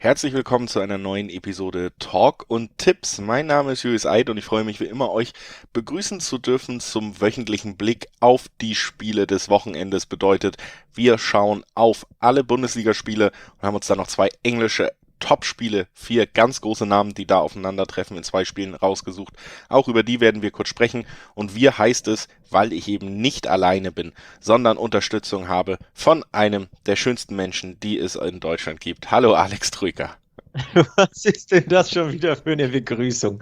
Herzlich willkommen zu einer neuen Episode Talk und Tipps. Mein Name ist Julius Eid und ich freue mich wie immer, euch begrüßen zu dürfen zum wöchentlichen Blick auf die Spiele des Wochenendes. Bedeutet, wir schauen auf alle Bundesligaspiele und haben uns dann noch zwei englische Top-Spiele, vier ganz große Namen, die da aufeinandertreffen, in zwei Spielen rausgesucht. Auch über die werden wir kurz sprechen. Und wir heißt es, weil ich eben nicht alleine bin, sondern Unterstützung habe von einem der schönsten Menschen, die es in Deutschland gibt. Hallo Alex Troika. Was ist denn das schon wieder für eine Begrüßung?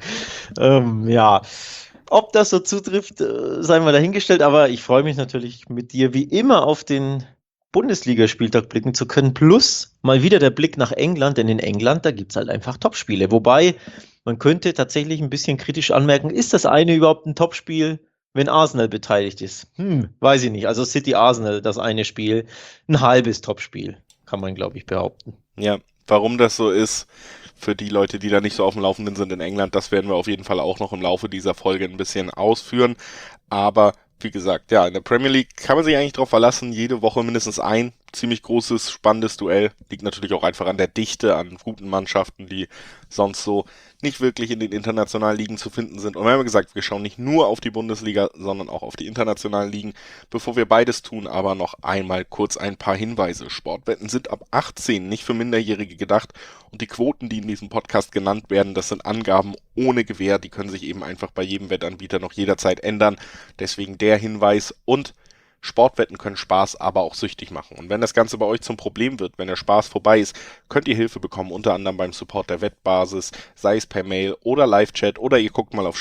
Ja, ob das so zutrifft, sei mal dahingestellt, aber ich freue mich natürlich mit dir wie immer auf den Bundesligaspieltag blicken zu können, plus mal wieder der Blick nach England, denn in England, da gibt es halt einfach Topspiele. Wobei, man könnte tatsächlich ein bisschen kritisch anmerken, ist das eine überhaupt ein Topspiel, wenn Arsenal beteiligt ist? Weiß ich nicht. Also City Arsenal, das eine Spiel, ein halbes Topspiel, kann man, glaube ich, behaupten. Ja, warum das so ist, für die Leute, die da nicht so auf dem Laufenden sind in England, das werden wir auf jeden Fall auch noch im Laufe dieser Folge ein bisschen ausführen. Aber wie gesagt, ja, in der Premier League kann man sich eigentlich darauf verlassen, jede Woche mindestens ein ziemlich großes, spannendes Duell. Liegt natürlich auch einfach an der Dichte an guten Mannschaften, die sonst so nicht wirklich in den internationalen Ligen zu finden sind. Und wir haben ja gesagt, wir schauen nicht nur auf die Bundesliga, sondern auch auf die internationalen Ligen. Bevor wir beides tun, aber noch einmal kurz ein paar Hinweise. Sportwetten sind ab 18 nicht für Minderjährige gedacht und die Quoten, die in diesem Podcast genannt werden, das sind Angaben ohne Gewähr. Die können sich eben einfach bei jedem Wettanbieter noch jederzeit ändern. Deswegen der Hinweis. Und Sportwetten können Spaß, aber auch süchtig machen. Und wenn das Ganze bei euch zum Problem wird, wenn der Spaß vorbei ist, könnt ihr Hilfe bekommen, unter anderem beim Support der Wettbasis, sei es per Mail oder Live-Chat oder ihr guckt mal auf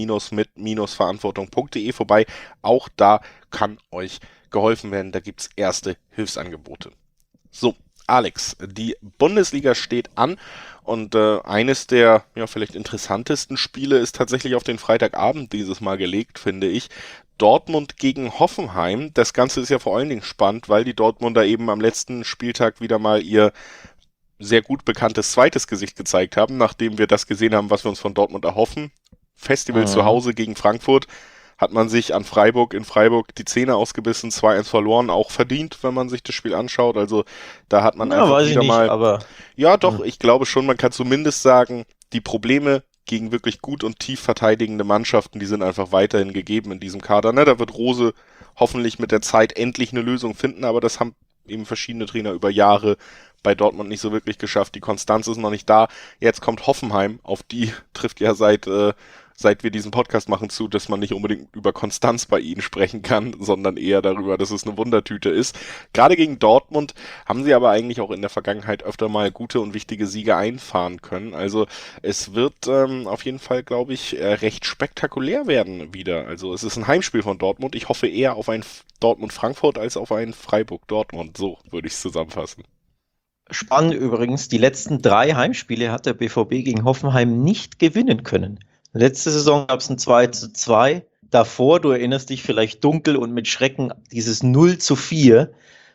spielen-mit-verantwortung.de vorbei. Auch da kann euch geholfen werden. Da gibt's erste Hilfsangebote. So, Alex, die Bundesliga steht an und eines der vielleicht interessantesten Spiele ist tatsächlich auf den Freitagabend dieses Mal gelegt, finde ich. Dortmund gegen Hoffenheim. Das Ganze ist ja vor allen Dingen spannend, weil die Dortmunder eben am letzten Spieltag wieder mal ihr sehr gut bekanntes zweites Gesicht gezeigt haben, nachdem wir das gesehen haben, was wir uns von Dortmund erhoffen. Festival zu Mhm. Hause gegen Frankfurt hat man sich in Freiburg die Zähne ausgebissen, 2-1 verloren, auch verdient, wenn man sich das Spiel anschaut. Also da hat man Na, einfach weiß ich wieder nicht, mal, aber ja doch, hm. ich glaube schon, man kann zumindest sagen, die Probleme gegen wirklich gut und tief verteidigende Mannschaften, die sind einfach weiterhin gegeben in diesem Kader. Ne? Da wird Rose hoffentlich mit der Zeit endlich eine Lösung finden, aber das haben eben verschiedene Trainer über Jahre bei Dortmund nicht so wirklich geschafft. Die Konstanz ist noch nicht da. Jetzt kommt Hoffenheim, auf die trifft ja seit wir diesen Podcast machen zu, dass man nicht unbedingt über Konstanz bei ihnen sprechen kann, sondern eher darüber, dass es eine Wundertüte ist. Gerade gegen Dortmund haben sie aber eigentlich auch in der Vergangenheit öfter mal gute und wichtige Siege einfahren können. Also es wird auf jeden Fall, glaube ich, recht spektakulär werden wieder. Also es ist ein Heimspiel von Dortmund. Ich hoffe eher auf ein Dortmund-Frankfurt als auf ein Freiburg-Dortmund. So würde ich es zusammenfassen. Spannend übrigens, die letzten 3 Heimspiele hat der BVB gegen Hoffenheim nicht gewinnen können. Letzte Saison gab es ein 2:2. Davor, du erinnerst dich vielleicht dunkel und mit Schrecken, dieses 0:4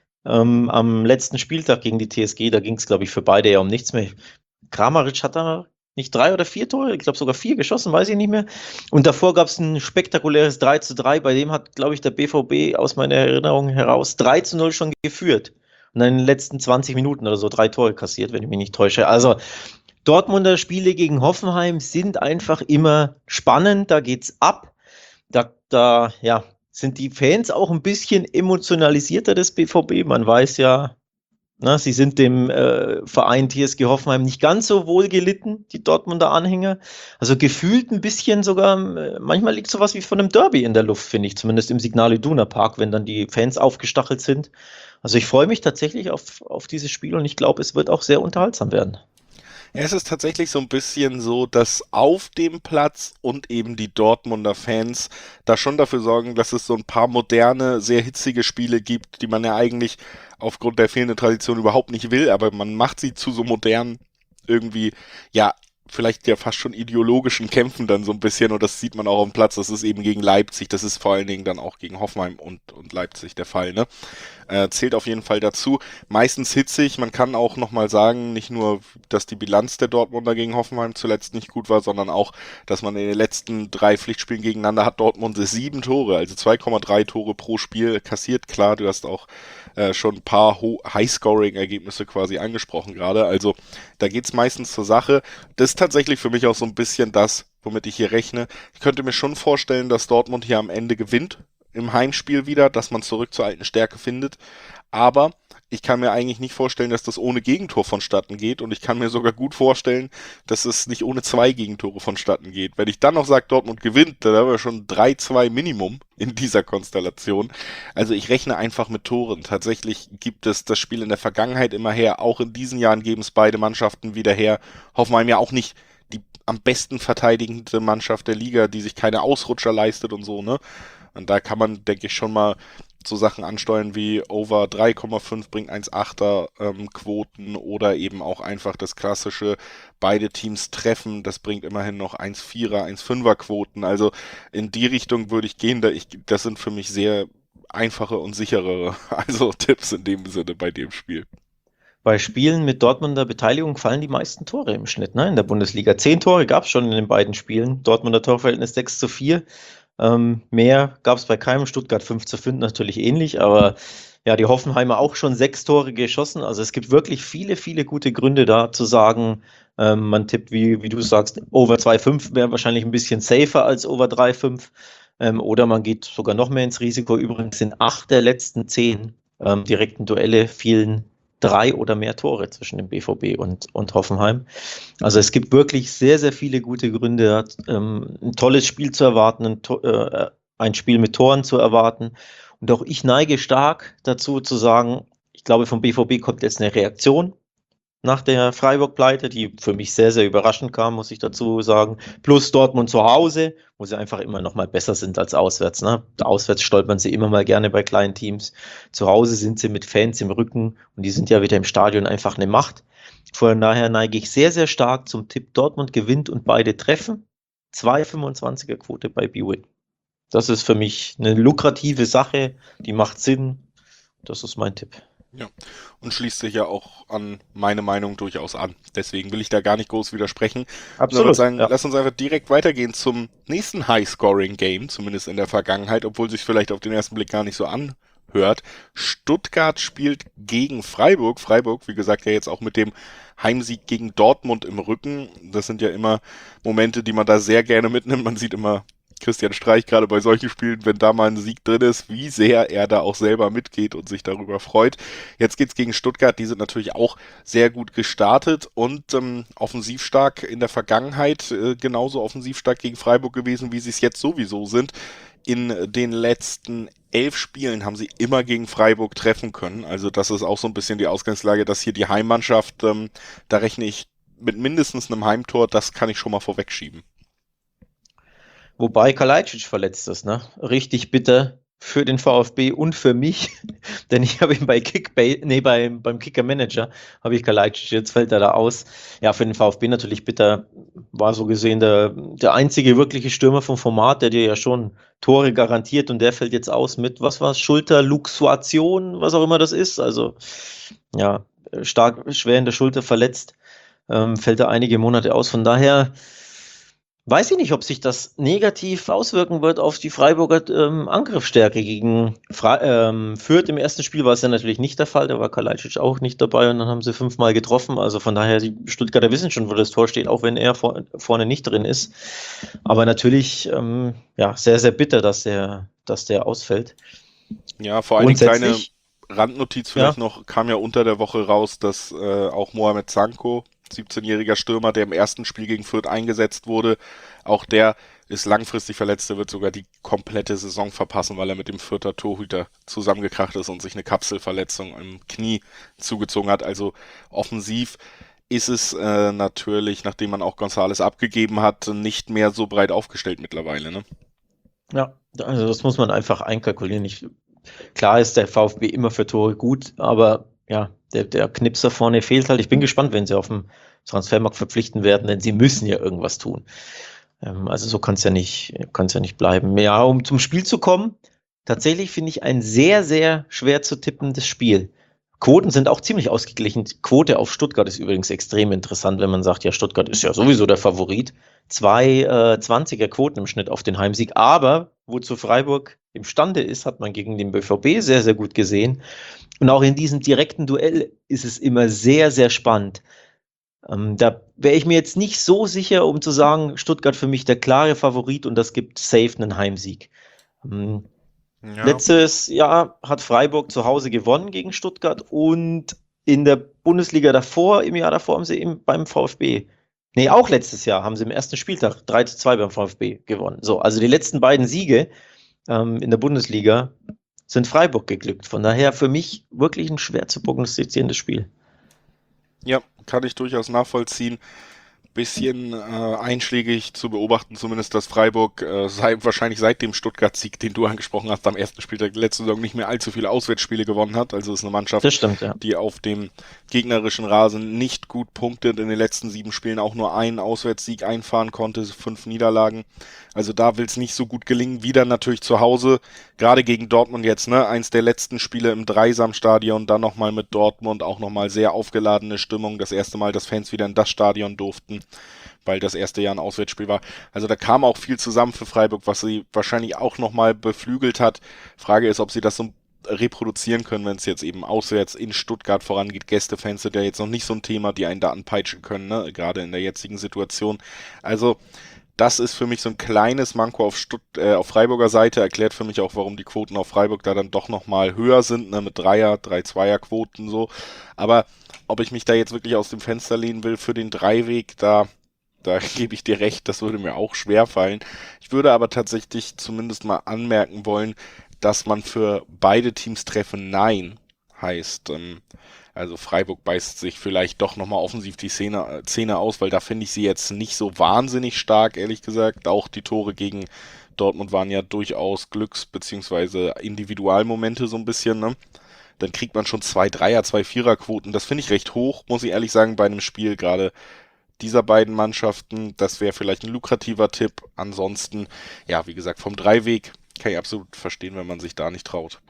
am letzten Spieltag gegen die TSG. Da ging es, glaube ich, für beide ja um nichts mehr. Kramaric hat da nicht 3 oder 4 Tore, ich glaube sogar 4 geschossen, weiß ich nicht mehr. Und davor gab es ein spektakuläres 3:3, bei dem hat, glaube ich, der BVB aus meiner Erinnerung heraus 3:0 schon geführt. Und dann in den letzten 20 Minuten oder so 3 Tore kassiert, wenn ich mich nicht täusche. Also Dortmunder Spiele gegen Hoffenheim sind einfach immer spannend, da geht's ab. Da ja, sind die Fans auch ein bisschen emotionalisierter des BVB. Man weiß ja, na, sie sind dem Verein TSG Hoffenheim nicht ganz so wohl gelitten, die Dortmunder Anhänger. Also gefühlt ein bisschen sogar, manchmal liegt sowas wie von einem Derby in der Luft, finde ich, zumindest im Signal Iduna Park, wenn dann die Fans aufgestachelt sind. Also ich freue mich tatsächlich auf dieses Spiel und ich glaube, es wird auch sehr unterhaltsam werden. Ja, es ist tatsächlich so ein bisschen so, dass auf dem Platz und eben die Dortmunder Fans da schon dafür sorgen, dass es so ein paar moderne, sehr hitzige Spiele gibt, die man ja eigentlich aufgrund der fehlenden Tradition überhaupt nicht will, aber man macht sie zu so modern irgendwie, ja, vielleicht ja fast schon ideologischen Kämpfen dann so ein bisschen, und das sieht man auch auf dem Platz, das ist eben gegen Leipzig, das ist vor allen Dingen dann auch gegen Hoffenheim und Leipzig der Fall, ne? Zählt auf jeden Fall dazu. Meistens hitzig, man kann auch nochmal sagen, nicht nur, dass die Bilanz der Dortmunder gegen Hoffenheim zuletzt nicht gut war, sondern auch, dass man in den letzten 3 Pflichtspielen gegeneinander hat Dortmund 7 Tore, also 2,3 Tore pro Spiel kassiert. Klar, du hast auch schon ein paar High-Scoring-Ergebnisse quasi angesprochen gerade, also da geht's meistens zur Sache. Das ist tatsächlich für mich auch so ein bisschen das, womit ich hier rechne. Ich könnte mir schon vorstellen, dass Dortmund hier am Ende gewinnt, im Heimspiel wieder, dass man zurück zur alten Stärke findet. Aber ich kann mir eigentlich nicht vorstellen, dass das ohne Gegentor vonstatten geht. Und ich kann mir sogar gut vorstellen, dass es nicht ohne 2 Gegentore vonstatten geht. Wenn ich dann noch sage, Dortmund gewinnt, dann haben wir schon 3-2 Minimum in dieser Konstellation. Also ich rechne einfach mit Toren. Tatsächlich gibt es das Spiel in der Vergangenheit immer her. Auch in diesen Jahren geben es beide Mannschaften wieder her. Hoffenheim ja auch nicht die am besten verteidigende Mannschaft der Liga, die sich keine Ausrutscher leistet und so, ne? Und da kann man, denke ich, schon mal so Sachen ansteuern wie Over 3,5 bringt 1,8er Quoten oder eben auch einfach das klassische beide Teams treffen, das bringt immerhin noch 1,4er, 1,5er Quoten. Also in die Richtung würde ich gehen, das sind für mich sehr einfache und sichere, also Tipps in dem Sinne bei dem Spiel. Bei Spielen mit Dortmunder Beteiligung fallen die meisten Tore im Schnitt, ne, in der Bundesliga. 10 Tore gab es schon in den beiden Spielen. Dortmunder Torverhältnis 6:4. Mehr gab es bei keinem. Stuttgart 5:5 natürlich ähnlich, aber ja, die Hoffenheimer auch schon 6 Tore geschossen. Also es gibt wirklich viele, viele gute Gründe da zu sagen, man tippt, wie du sagst, Over 2,5 wäre wahrscheinlich ein bisschen safer als Over 3,5. Oder man geht sogar noch mehr ins Risiko. Übrigens in 8 der letzten 10 direkten Duelle fielen 3 oder mehr Tore zwischen dem BVB und Hoffenheim. Also es gibt wirklich sehr, sehr viele gute Gründe, ein tolles Spiel zu erwarten, ein Spiel mit Toren zu erwarten. Und auch ich neige stark dazu zu sagen, ich glaube, vom BVB kommt jetzt eine Reaktion nach der Freiburg-Pleite, die für mich sehr, sehr überraschend kam, muss ich dazu sagen. Plus Dortmund zu Hause, wo sie einfach immer noch mal besser sind als auswärts, ne? Auswärts stolpern sie immer mal gerne bei kleinen Teams. Zu Hause sind sie mit Fans im Rücken und die sind ja wieder im Stadion einfach eine Macht. Von daher neige ich sehr, sehr stark zum Tipp Dortmund gewinnt und beide treffen. 2,25er Quote bei BWin. Das ist für mich eine lukrative Sache, die macht Sinn. Das ist mein Tipp. Ja, und schließt sich ja auch an meine Meinung durchaus an. Deswegen will ich da gar nicht groß widersprechen. Absolut. Ich würde sagen, Ja. lass uns einfach direkt weitergehen zum nächsten High-Scoring-Game, zumindest in der Vergangenheit, obwohl sich vielleicht auf den ersten Blick gar nicht so anhört. Stuttgart spielt gegen Freiburg. Freiburg, wie gesagt, ja jetzt auch mit dem Heimsieg gegen Dortmund im Rücken. Das sind ja immer Momente, die man da sehr gerne mitnimmt. Man sieht immer Christian Streich gerade bei solchen Spielen, wenn da mal ein Sieg drin ist, wie sehr er da auch selber mitgeht und sich darüber freut. Jetzt geht's gegen Stuttgart, die sind natürlich auch sehr gut gestartet und offensiv stark in der Vergangenheit, genauso offensiv stark gegen Freiburg gewesen, wie sie es jetzt sowieso sind. In den letzten 11 Spielen haben sie immer gegen Freiburg treffen können. Also das ist auch so ein bisschen die Ausgangslage, dass hier die Heimmannschaft, da rechne ich mit mindestens einem Heimtor, das kann ich schon mal vorwegschieben. Wobei Kalajdzic verletzt ist, ne? Richtig bitter für den VfB und für mich, denn ich habe ihn beim Kicker-Manager habe ich Kalajdzic, jetzt fällt er da aus. Ja, für den VfB natürlich bitter, war so gesehen der einzige wirkliche Stürmer vom Format, der dir ja schon Tore garantiert und der fällt jetzt aus mit, was war's, Schulterluxation, was auch immer das ist, also ja, stark, schwer in der Schulter verletzt, fällt er einige Monate aus, von daher weiß ich nicht, ob sich das negativ auswirken wird auf die Freiburger Angriffsstärke gegen Fürth. Im ersten Spiel war es ja natürlich nicht der Fall, da war Kalajdzic auch nicht dabei und dann haben sie 5-mal getroffen. Also von daher, die Stuttgarter wissen schon, wo das Tor steht, auch wenn er vorne nicht drin ist. Aber natürlich ja, sehr, sehr bitter, dass der ausfällt. Ja, vor allem kleine Randnotiz vielleicht noch, kam ja unter der Woche raus, dass auch Mohamed Sanko, 17-jähriger Stürmer, der im ersten Spiel gegen Fürth eingesetzt wurde, auch der ist langfristig verletzt, der wird sogar die komplette Saison verpassen, weil er mit dem Fürther Torhüter zusammengekracht ist und sich eine Kapselverletzung im Knie zugezogen hat. Also offensiv ist es natürlich, nachdem man auch González abgegeben hat, nicht mehr so breit aufgestellt mittlerweile, ne? Ja, also das muss man einfach einkalkulieren. Klar ist der VfB immer für Tore gut, aber ja, der Knipser vorne fehlt halt. Ich bin gespannt, wenn sie auf dem Transfermarkt verpflichten werden, denn sie müssen ja irgendwas tun. Also so kann es ja nicht bleiben. Ja, um zum Spiel zu kommen, tatsächlich finde ich ein sehr, sehr schwer zu tippendes Spiel. Quoten sind auch ziemlich ausgeglichen. Die Quote auf Stuttgart ist übrigens extrem interessant, wenn man sagt, ja, Stuttgart ist ja sowieso der Favorit. 2,20er Quoten im Schnitt auf den Heimsieg. Aber wozu Freiburg imstande ist, hat man gegen den BVB sehr, sehr gut gesehen. Und auch in diesem direkten Duell ist es immer sehr, sehr spannend. Da wäre ich mir jetzt nicht so sicher, um zu sagen, Stuttgart für mich der klare Favorit und das gibt safe einen Heimsieg. Ja. Letztes Jahr hat Freiburg zu Hause gewonnen gegen Stuttgart und in der Bundesliga davor, im Jahr davor, haben sie eben beim VfB, auch letztes Jahr haben sie im ersten Spieltag 3:2 beim VfB gewonnen. So, also die letzten beiden Siege in der Bundesliga sind Freiburg geglückt. Von daher für mich wirklich ein schwer zu prognostizierendes Spiel. Ja, kann ich durchaus nachvollziehen. Bisschen einschlägig zu beobachten, zumindest, dass Freiburg wahrscheinlich seit dem Stuttgart-Sieg, den du angesprochen hast, am ersten Spieltag der letzten Saison nicht mehr allzu viele Auswärtsspiele gewonnen hat. Also ist eine Mannschaft, Das stimmt, ja. die auf dem gegnerischen Rasen nicht gut punktet, in den letzten 7 Spielen auch nur einen Auswärtssieg einfahren konnte, 5 Niederlagen. Also da will es nicht so gut gelingen. Wieder natürlich zu Hause, gerade gegen Dortmund jetzt, ne? Eins der letzten Spiele im Dreisamstadion, dann nochmal mit Dortmund, auch nochmal sehr aufgeladene Stimmung. Das erste Mal, dass Fans wieder in das Stadion durften, weil das erste Jahr ein Auswärtsspiel war. Also da kam auch viel zusammen für Freiburg, was sie wahrscheinlich auch nochmal beflügelt hat. Frage ist, ob sie das so reproduzieren können, wenn es jetzt eben auswärts in Stuttgart vorangeht. Gästefans sind ja jetzt noch nicht so ein Thema, die einen da anpeitschen können, ne? Gerade in der jetzigen Situation. Also das ist für mich so ein kleines Manko auf Freiburger Seite, erklärt für mich auch, warum die Quoten auf Freiburg da dann doch nochmal höher sind, ne, mit 3-2er-Quoten so. Aber ob ich mich da jetzt wirklich aus dem Fenster lehnen will für den Dreiweg, da gebe ich dir recht, das würde mir auch schwer fallen. Ich würde aber tatsächlich zumindest mal anmerken wollen, dass man für beide Teams treffen Nein heißt. Also Freiburg beißt sich vielleicht doch nochmal offensiv die Zähne aus, weil da finde ich sie jetzt nicht so wahnsinnig stark, ehrlich gesagt. Auch die Tore gegen Dortmund waren ja durchaus Glücks- bzw. Individualmomente so ein bisschen, ne? Dann kriegt man schon 2 Dreier, 2 Vierer-Quoten. Das finde ich recht hoch, muss ich ehrlich sagen, bei einem Spiel gerade dieser beiden Mannschaften. Das wäre vielleicht ein lukrativer Tipp. Ansonsten, ja, wie gesagt, vom Dreiweg kann ich absolut verstehen, wenn man sich da nicht traut.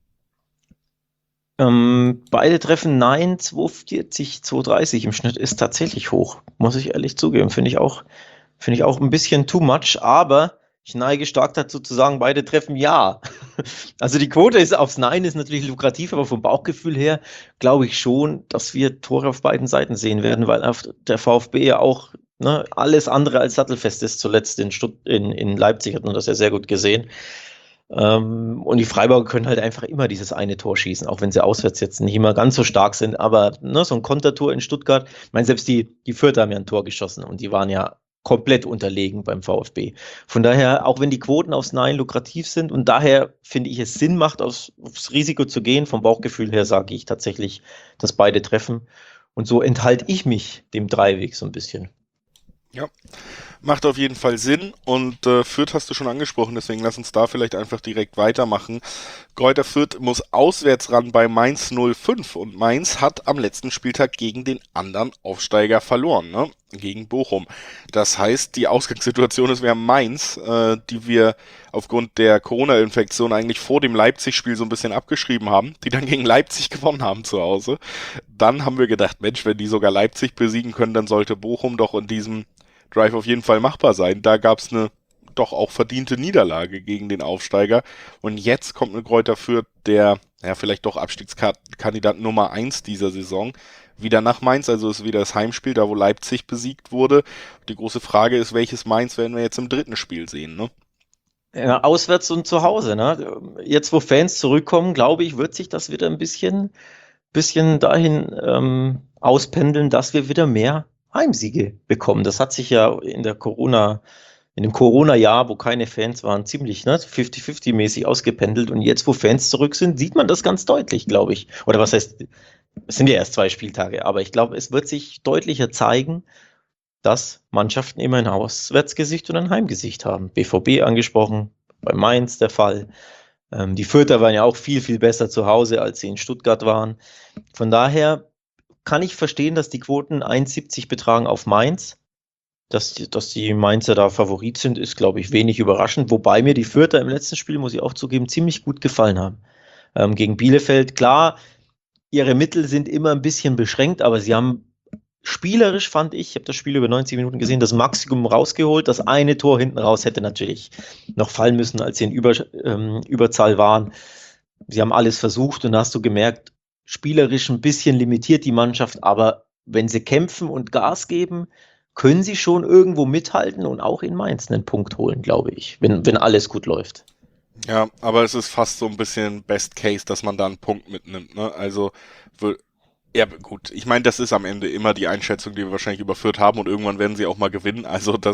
Beide treffen Nein, 2,40, 2,30 im Schnitt ist tatsächlich hoch, muss ich ehrlich zugeben. Finde ich auch ein bisschen too much, aber ich neige stark dazu zu sagen, beide treffen Ja. Also die Quote ist aufs Nein ist natürlich lukrativ, aber vom Bauchgefühl her glaube ich schon, dass wir Tore auf beiden Seiten sehen werden, weil der VfB ja auch, ne, alles andere als sattelfest ist. Zuletzt in Leipzig hat man das ja sehr gut gesehen. Und die Freiburger können halt einfach immer dieses eine Tor schießen, auch wenn sie auswärts jetzt nicht immer ganz so stark sind. Aber ne, so ein Kontertor in Stuttgart, ich meine, selbst die Fürther haben ja ein Tor geschossen und die waren ja komplett unterlegen beim VfB. Von daher, auch wenn die Quoten aufs Nein lukrativ sind und daher finde ich es Sinn macht, aufs Risiko zu gehen, vom Bauchgefühl her sage ich tatsächlich, dass beide treffen. Und so enthalte ich mich dem Dreiweg so ein bisschen. Ja, macht auf jeden Fall Sinn und Fürth hast du schon angesprochen, deswegen lass uns da vielleicht einfach direkt weitermachen. Greuther Fürth muss auswärts ran bei Mainz 05 und Mainz hat am letzten Spieltag gegen den anderen Aufsteiger verloren, ne? Gegen Bochum. Das heißt, die Ausgangssituation ist, wir haben Mainz, die wir aufgrund der Corona-Infektion eigentlich vor dem Leipzig-Spiel so ein bisschen abgeschrieben haben, die dann gegen Leipzig gewonnen haben zu Hause. Dann haben wir gedacht, Mensch, wenn die sogar Leipzig besiegen können, dann sollte Bochum doch in diesem Drive auf jeden Fall machbar sein. Da gab es eine doch auch verdiente Niederlage gegen den Aufsteiger. Und jetzt kommt eine Greuther Fürth, der ja vielleicht doch Abstiegskandidat Nummer 1 dieser Saison, wieder nach Mainz. Also ist wieder das Heimspiel, da wo Leipzig besiegt wurde. Die große Frage ist, welches Mainz werden wir jetzt im dritten Spiel sehen, ne? Ja, auswärts und zu Hause, ne? Jetzt, wo Fans zurückkommen, glaube ich, wird sich das wieder ein bisschen dahin auspendeln, dass wir wieder mehr Heimsiege bekommen. Das hat sich ja in dem Corona-Jahr, wo keine Fans waren, ziemlich 50-50-mäßig ausgependelt. Und jetzt, wo Fans zurück sind, sieht man das ganz deutlich, glaube ich. Oder was heißt, es sind ja erst 2 Spieltage, aber ich glaube, es wird sich deutlicher zeigen, dass Mannschaften immer ein Auswärtsgesicht und ein Heimgesicht haben. BVB angesprochen, bei Mainz der Fall. Die Fürther waren ja auch viel, viel besser zu Hause, als sie in Stuttgart waren. Von daher kann ich verstehen, dass die Quoten 1,70 betragen auf Mainz. Dass die Mainzer da Favorit sind, ist, glaube ich, wenig überraschend. Wobei mir die Fürther im letzten Spiel, muss ich auch zugeben, ziemlich gut gefallen haben. Gegen Bielefeld, klar, ihre Mittel sind immer ein bisschen beschränkt, aber sie haben spielerisch, fand ich habe das Spiel über 90 Minuten gesehen, das Maximum rausgeholt. Das eine Tor hinten raus hätte natürlich noch fallen müssen, als sie in Überzahl waren. Sie haben alles versucht und da hast du gemerkt, spielerisch ein bisschen limitiert die Mannschaft, aber wenn sie kämpfen und Gas geben, können sie schon irgendwo mithalten und auch in Mainz einen Punkt holen, glaube ich, wenn alles gut läuft. Ja, aber es ist fast so ein bisschen Best Case, dass man da einen Punkt mitnimmt, ne? Also, ja, gut. Ich meine, das ist am Ende immer die Einschätzung, die wir wahrscheinlich überführt haben und irgendwann werden sie auch mal gewinnen.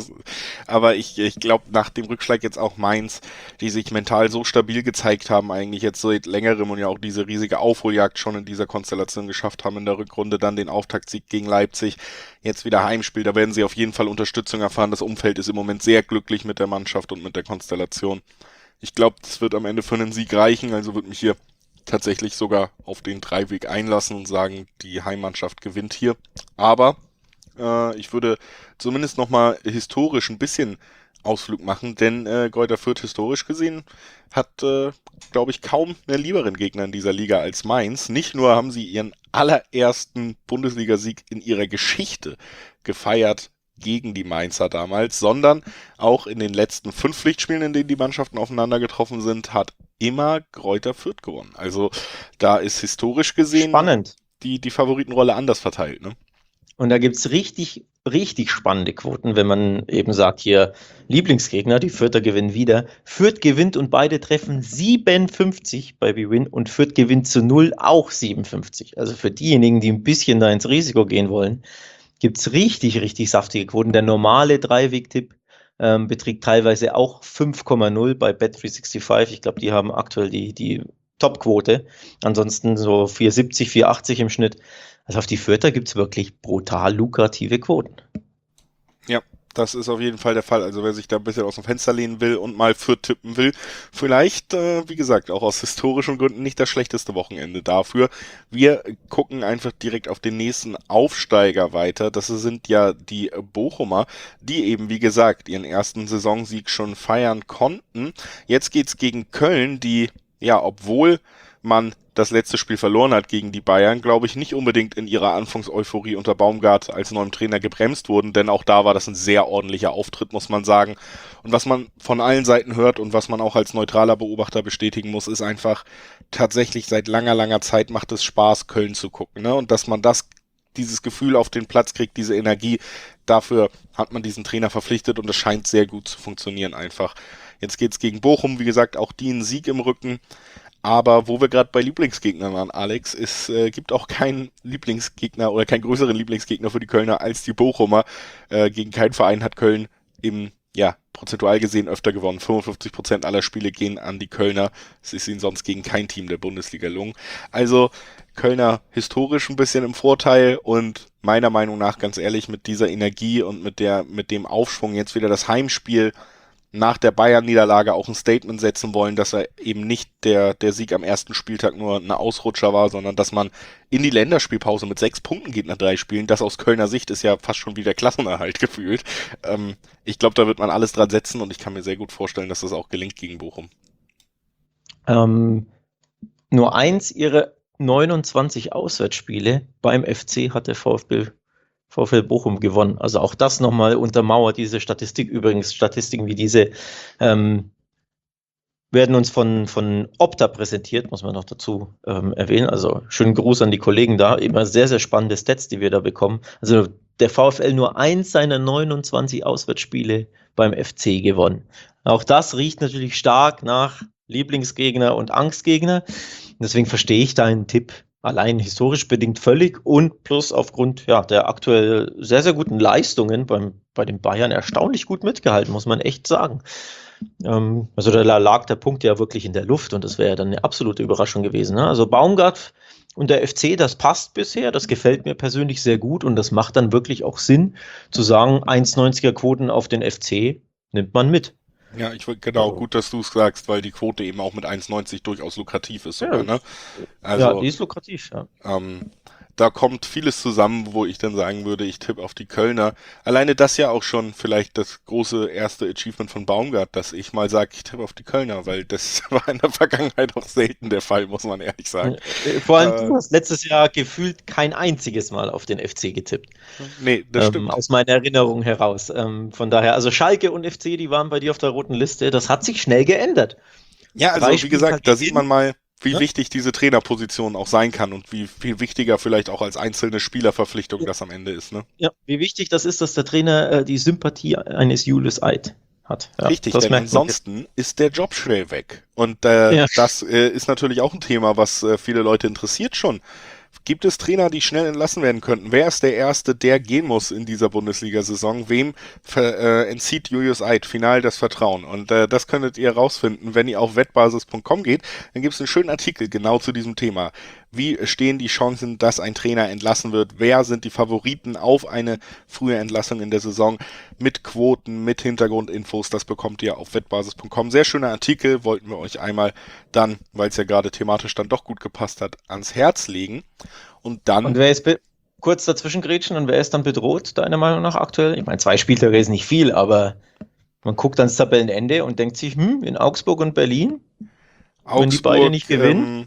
Aber ich glaube, nach dem Rückschlag jetzt auch Mainz, die sich mental so stabil gezeigt haben, eigentlich jetzt seit längerem und ja auch diese riesige Aufholjagd schon in dieser Konstellation geschafft haben in der Rückrunde, dann den Auftaktsieg gegen Leipzig, jetzt wieder Heimspiel, da werden sie auf jeden Fall Unterstützung erfahren. Das Umfeld ist im Moment sehr glücklich mit der Mannschaft und mit der Konstellation. Ich glaube, das wird am Ende für einen Sieg reichen, also wird mich hier tatsächlich sogar auf den Dreiweg einlassen und sagen, die Heimmannschaft gewinnt hier. Aber ich würde zumindest nochmal historisch ein bisschen Ausflug machen, denn Greuther Fürth historisch gesehen hat, glaube ich, kaum einen lieberen Gegner in dieser Liga als Mainz. Nicht nur haben sie ihren allerersten Bundesligasieg in ihrer Geschichte gefeiert gegen die Mainzer damals, sondern auch in den letzten 5 Pflichtspielen, in denen die Mannschaften aufeinander getroffen sind, hat immer Greuther Fürth gewonnen. Also da ist historisch gesehen Spannend. die Favoritenrolle anders verteilt, ne? Und da gibt es richtig, richtig spannende Quoten, wenn man eben sagt, hier Lieblingsgegner, die Fürther gewinnen wieder. Fürth gewinnt und beide treffen 57 bei BWin und Fürth gewinnt zu 0 auch 57. Also für diejenigen, die ein bisschen da ins Risiko gehen wollen, gibt es richtig, richtig saftige Quoten. Der normale Dreiweg-Tipp beträgt teilweise auch 5,0 bei Bet365. Ich glaube, die haben aktuell die Top-Quote. Ansonsten so 4,70, 4,80 im Schnitt. Also auf die Fürther gibt es wirklich brutal lukrative Quoten. Ja, das ist auf jeden Fall der Fall. Also wer sich da ein bisschen aus dem Fenster lehnen will und mal Fürth tippen will, vielleicht, wie gesagt, auch aus historischen Gründen nicht das schlechteste Wochenende dafür. Wir gucken einfach direkt auf den nächsten Aufsteiger weiter. Das sind ja die Bochumer, die eben, wie gesagt, ihren ersten Saisonsieg schon feiern konnten. Jetzt geht's gegen Köln, die, ja, obwohl man das letzte Spiel verloren hat gegen die Bayern, glaube ich, nicht unbedingt in ihrer Anfangseuphorie unter Baumgart als neuem Trainer gebremst wurden, denn auch da war das ein sehr ordentlicher Auftritt, muss man sagen. Und was man von allen Seiten hört und was man auch als neutraler Beobachter bestätigen muss, ist einfach tatsächlich seit langer, langer Zeit macht es Spaß, Köln zu gucken, ne? Und dass man dieses Gefühl auf den Platz kriegt, diese Energie, dafür hat man diesen Trainer verpflichtet und es scheint sehr gut zu funktionieren einfach. Jetzt geht's gegen Bochum, wie gesagt, auch die einen Sieg im Rücken. Aber wo wir gerade bei Lieblingsgegnern waren, Alex, es gibt auch keinen Lieblingsgegner oder keinen größeren Lieblingsgegner für die Kölner als die Bochumer. Gegen keinen Verein hat Köln prozentual gesehen öfter gewonnen. 55% aller Spiele gehen an die Kölner. Es ist ihnen sonst gegen kein Team der Bundesliga gelungen. Also Kölner historisch ein bisschen im Vorteil und meiner Meinung nach, ganz ehrlich, mit dieser Energie und mit dem Aufschwung jetzt wieder das Heimspiel nach der Bayern-Niederlage auch ein Statement setzen wollen, dass er eben nicht der Sieg am ersten Spieltag nur ein Ausrutscher war, sondern dass man in die Länderspielpause mit 6 Punkten geht nach 3 Spielen. Das aus Kölner Sicht ist ja fast schon wieder Klassenerhalt gefühlt. Ich glaube, da wird man alles dran setzen und ich kann mir sehr gut vorstellen, dass das auch gelingt gegen Bochum. Nur eins ihrer 29 Auswärtsspiele beim FC hat der VfL Bochum gewonnen. Also auch das nochmal untermauert diese Statistik. Übrigens, Statistiken wie diese werden uns von Opta präsentiert, muss man noch dazu erwähnen. Also schönen Gruß an die Kollegen da. Immer sehr, sehr spannende Stats, die wir da bekommen. Also der VfL nur 1 seiner 29 Auswärtsspiele beim FC gewonnen. Auch das riecht natürlich stark nach Lieblingsgegner und Angstgegner. Deswegen verstehe ich deinen Tipp allein historisch bedingt völlig und plus aufgrund der aktuell sehr, sehr guten Leistungen bei den Bayern erstaunlich gut mitgehalten, muss man echt sagen. Also da lag der Punkt ja wirklich in der Luft und das wäre ja dann eine absolute Überraschung gewesen. Ne? Also Baumgart und der FC, das passt bisher, das gefällt mir persönlich sehr gut und das macht dann wirklich auch Sinn zu sagen, 1,90er Quoten auf den FC nimmt man mit. Ja, genau, gut, dass du es sagst, weil die Quote eben auch mit 1,90 durchaus lukrativ ist sogar, ne? Also, die ist lukrativ, ja. da kommt vieles zusammen, wo ich dann sagen würde, ich tippe auf die Kölner. Alleine das ja auch schon vielleicht das große erste Achievement von Baumgart, dass ich mal sage, ich tippe auf die Kölner, weil das war in der Vergangenheit auch selten der Fall, muss man ehrlich sagen. Vor allem, du hast letztes Jahr gefühlt kein einziges Mal auf den FC getippt. Nee, das stimmt. Aus meiner Erinnerung heraus. Von daher, also Schalke und FC, die waren bei dir auf der roten Liste. Das hat sich schnell geändert. Ja, also wie gesagt, da sieht man mal, wie wichtig diese Trainerposition auch sein kann und wie viel wichtiger vielleicht auch als einzelne Spielerverpflichtung das am Ende ist. Ne? Ja, wie wichtig das ist, dass der Trainer die Sympathie eines Julius Eid hat. Ja, richtig, denn ansonsten ist der Job schnell weg. Und das ist natürlich auch ein Thema, was viele Leute interessiert schon. Gibt es Trainer, die schnell entlassen werden könnten? Wer ist der Erste, der gehen muss in dieser Bundesliga-Saison? Wem entzieht Julius Eid final das Vertrauen? Und das könntet ihr rausfinden, wenn ihr auf wettbasis.com geht. Dann gibt es einen schönen Artikel genau zu diesem Thema. Wie stehen die Chancen, dass ein Trainer entlassen wird? Wer sind die Favoriten auf eine frühe Entlassung in der Saison? Mit Quoten, mit Hintergrundinfos, das bekommt ihr auf wettbasis.com. Sehr schöner Artikel, wollten wir euch einmal dann, weil es ja gerade thematisch dann doch gut gepasst hat, ans Herz legen. Und wer ist, kurz dazwischen grätschen, und wer ist dann bedroht, deiner Meinung nach aktuell? Ich meine, 2 Spieltage ist nicht viel, aber man guckt ans Tabellenende und denkt sich, in Augsburg und Berlin, wenn die beide nicht gewinnen.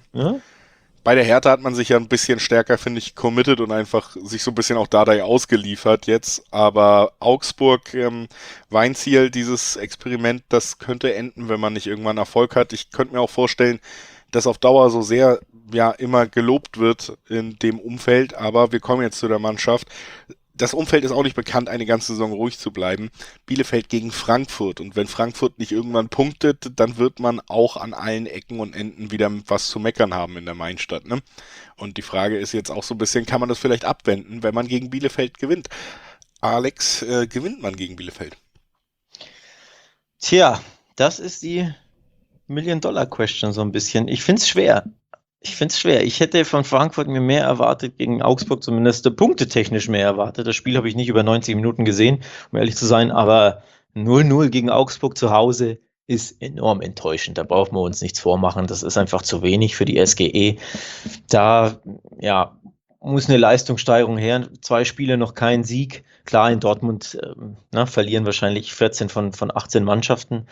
Bei der Hertha hat man sich ja ein bisschen stärker, finde ich, committed und einfach sich so ein bisschen auch Dardai ausgeliefert jetzt. Aber Augsburg, Weinziel, dieses Experiment, das könnte enden, wenn man nicht irgendwann Erfolg hat. Ich könnte mir auch vorstellen, dass auf Dauer so sehr immer gelobt wird in dem Umfeld. Aber wir kommen jetzt zu der Mannschaft. Das Umfeld ist auch nicht bekannt, eine ganze Saison ruhig zu bleiben. Bielefeld gegen Frankfurt. Und wenn Frankfurt nicht irgendwann punktet, dann wird man auch an allen Ecken und Enden wieder was zu meckern haben in der Mainstadt. Ne? Und die Frage ist jetzt auch so ein bisschen, kann man das vielleicht abwenden, wenn man gegen Bielefeld gewinnt? Alex, gewinnt man gegen Bielefeld? Tja, das ist die Million-Dollar-Question so ein bisschen. Ich finde es schwer. Ich hätte von Frankfurt mir mehr erwartet, gegen Augsburg zumindest punktetechnisch mehr erwartet. Das Spiel habe ich nicht über 90 Minuten gesehen, um ehrlich zu sein, aber 0-0 gegen Augsburg zu Hause ist enorm enttäuschend. Da brauchen wir uns nichts vormachen. Das ist einfach zu wenig für die SGE. Da, muss eine Leistungssteigerung her. 2 Spiele, noch kein Sieg. Klar, in Dortmund verlieren wahrscheinlich 14 von 18 Mannschaften.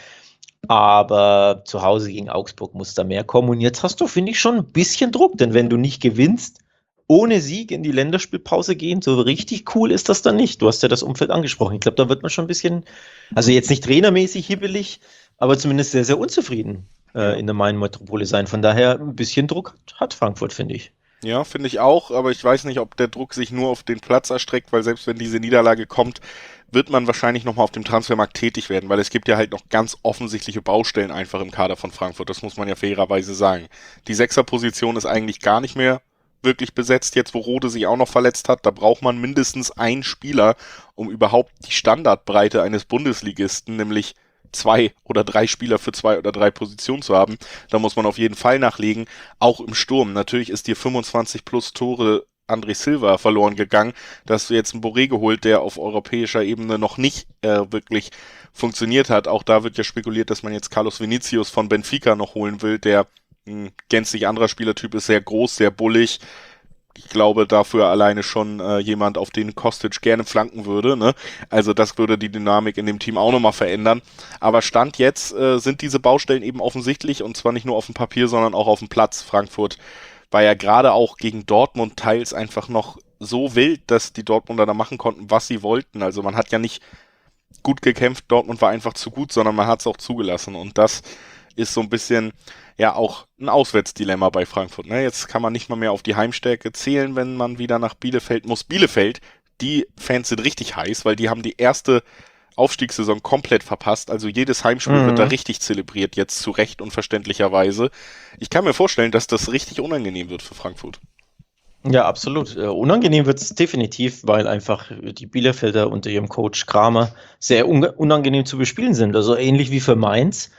Aber zu Hause gegen Augsburg muss da mehr kommen. Und jetzt hast du, finde ich, schon ein bisschen Druck. Denn wenn du nicht gewinnst, ohne Sieg in die Länderspielpause gehen, so richtig cool ist das dann nicht. Du hast ja das Umfeld angesprochen. Ich glaube, da wird man schon ein bisschen, also jetzt nicht trainermäßig hibbelig, aber zumindest sehr, sehr unzufrieden in der Main-Metropole sein. Von daher ein bisschen Druck hat Frankfurt, finde ich. Ja, finde ich auch, aber ich weiß nicht, ob der Druck sich nur auf den Platz erstreckt, weil selbst wenn diese Niederlage kommt, wird man wahrscheinlich nochmal auf dem Transfermarkt tätig werden, weil es gibt ja halt noch ganz offensichtliche Baustellen einfach im Kader von Frankfurt, das muss man ja fairerweise sagen. Die Sechserposition ist eigentlich gar nicht mehr wirklich besetzt, jetzt wo Rode sich auch noch verletzt hat, da braucht man mindestens einen Spieler, um überhaupt die Standardbreite eines Bundesligisten, nämlich 2 oder 3 Spieler für 2 oder 3 Positionen zu haben. Da muss man auf jeden Fall nachlegen, auch im Sturm. Natürlich ist dir 25 plus Tore André Silva verloren gegangen. Da hast du jetzt einen Boré geholt, der auf europäischer Ebene noch nicht wirklich funktioniert hat. Auch da wird ja spekuliert, dass man jetzt Carlos Vinicius von Benfica noch holen will, der ein gänzlich anderer Spielertyp ist, sehr groß, sehr bullig. Ich glaube, dafür alleine schon jemand, auf den Kostic gerne flanken würde. Ne? Also das würde die Dynamik in dem Team auch nochmal verändern. Aber Stand jetzt sind diese Baustellen eben offensichtlich und zwar nicht nur auf dem Papier, sondern auch auf dem Platz. Frankfurt war ja gerade auch gegen Dortmund teils einfach noch so wild, dass die Dortmunder da machen konnten, was sie wollten. Also man hat ja nicht gut gekämpft, Dortmund war einfach zu gut, sondern man hat es auch zugelassen. Und das ist so ein bisschen auch ein Auswärtsdilemma bei Frankfurt. Ne? Jetzt kann man nicht mal mehr auf die Heimstärke zählen, wenn man wieder nach Bielefeld muss. Bielefeld, die Fans sind richtig heiß, weil die haben die erste Aufstiegssaison komplett verpasst. Also jedes Heimspiel wird da richtig zelebriert, jetzt zu Recht und verständlicherweise. Ich kann mir vorstellen, dass das richtig unangenehm wird für Frankfurt. Ja, absolut. Unangenehm wird es definitiv, weil einfach die Bielefelder unter ihrem Coach Kramer sehr unangenehm zu bespielen sind. Also ähnlich wie für Mainz.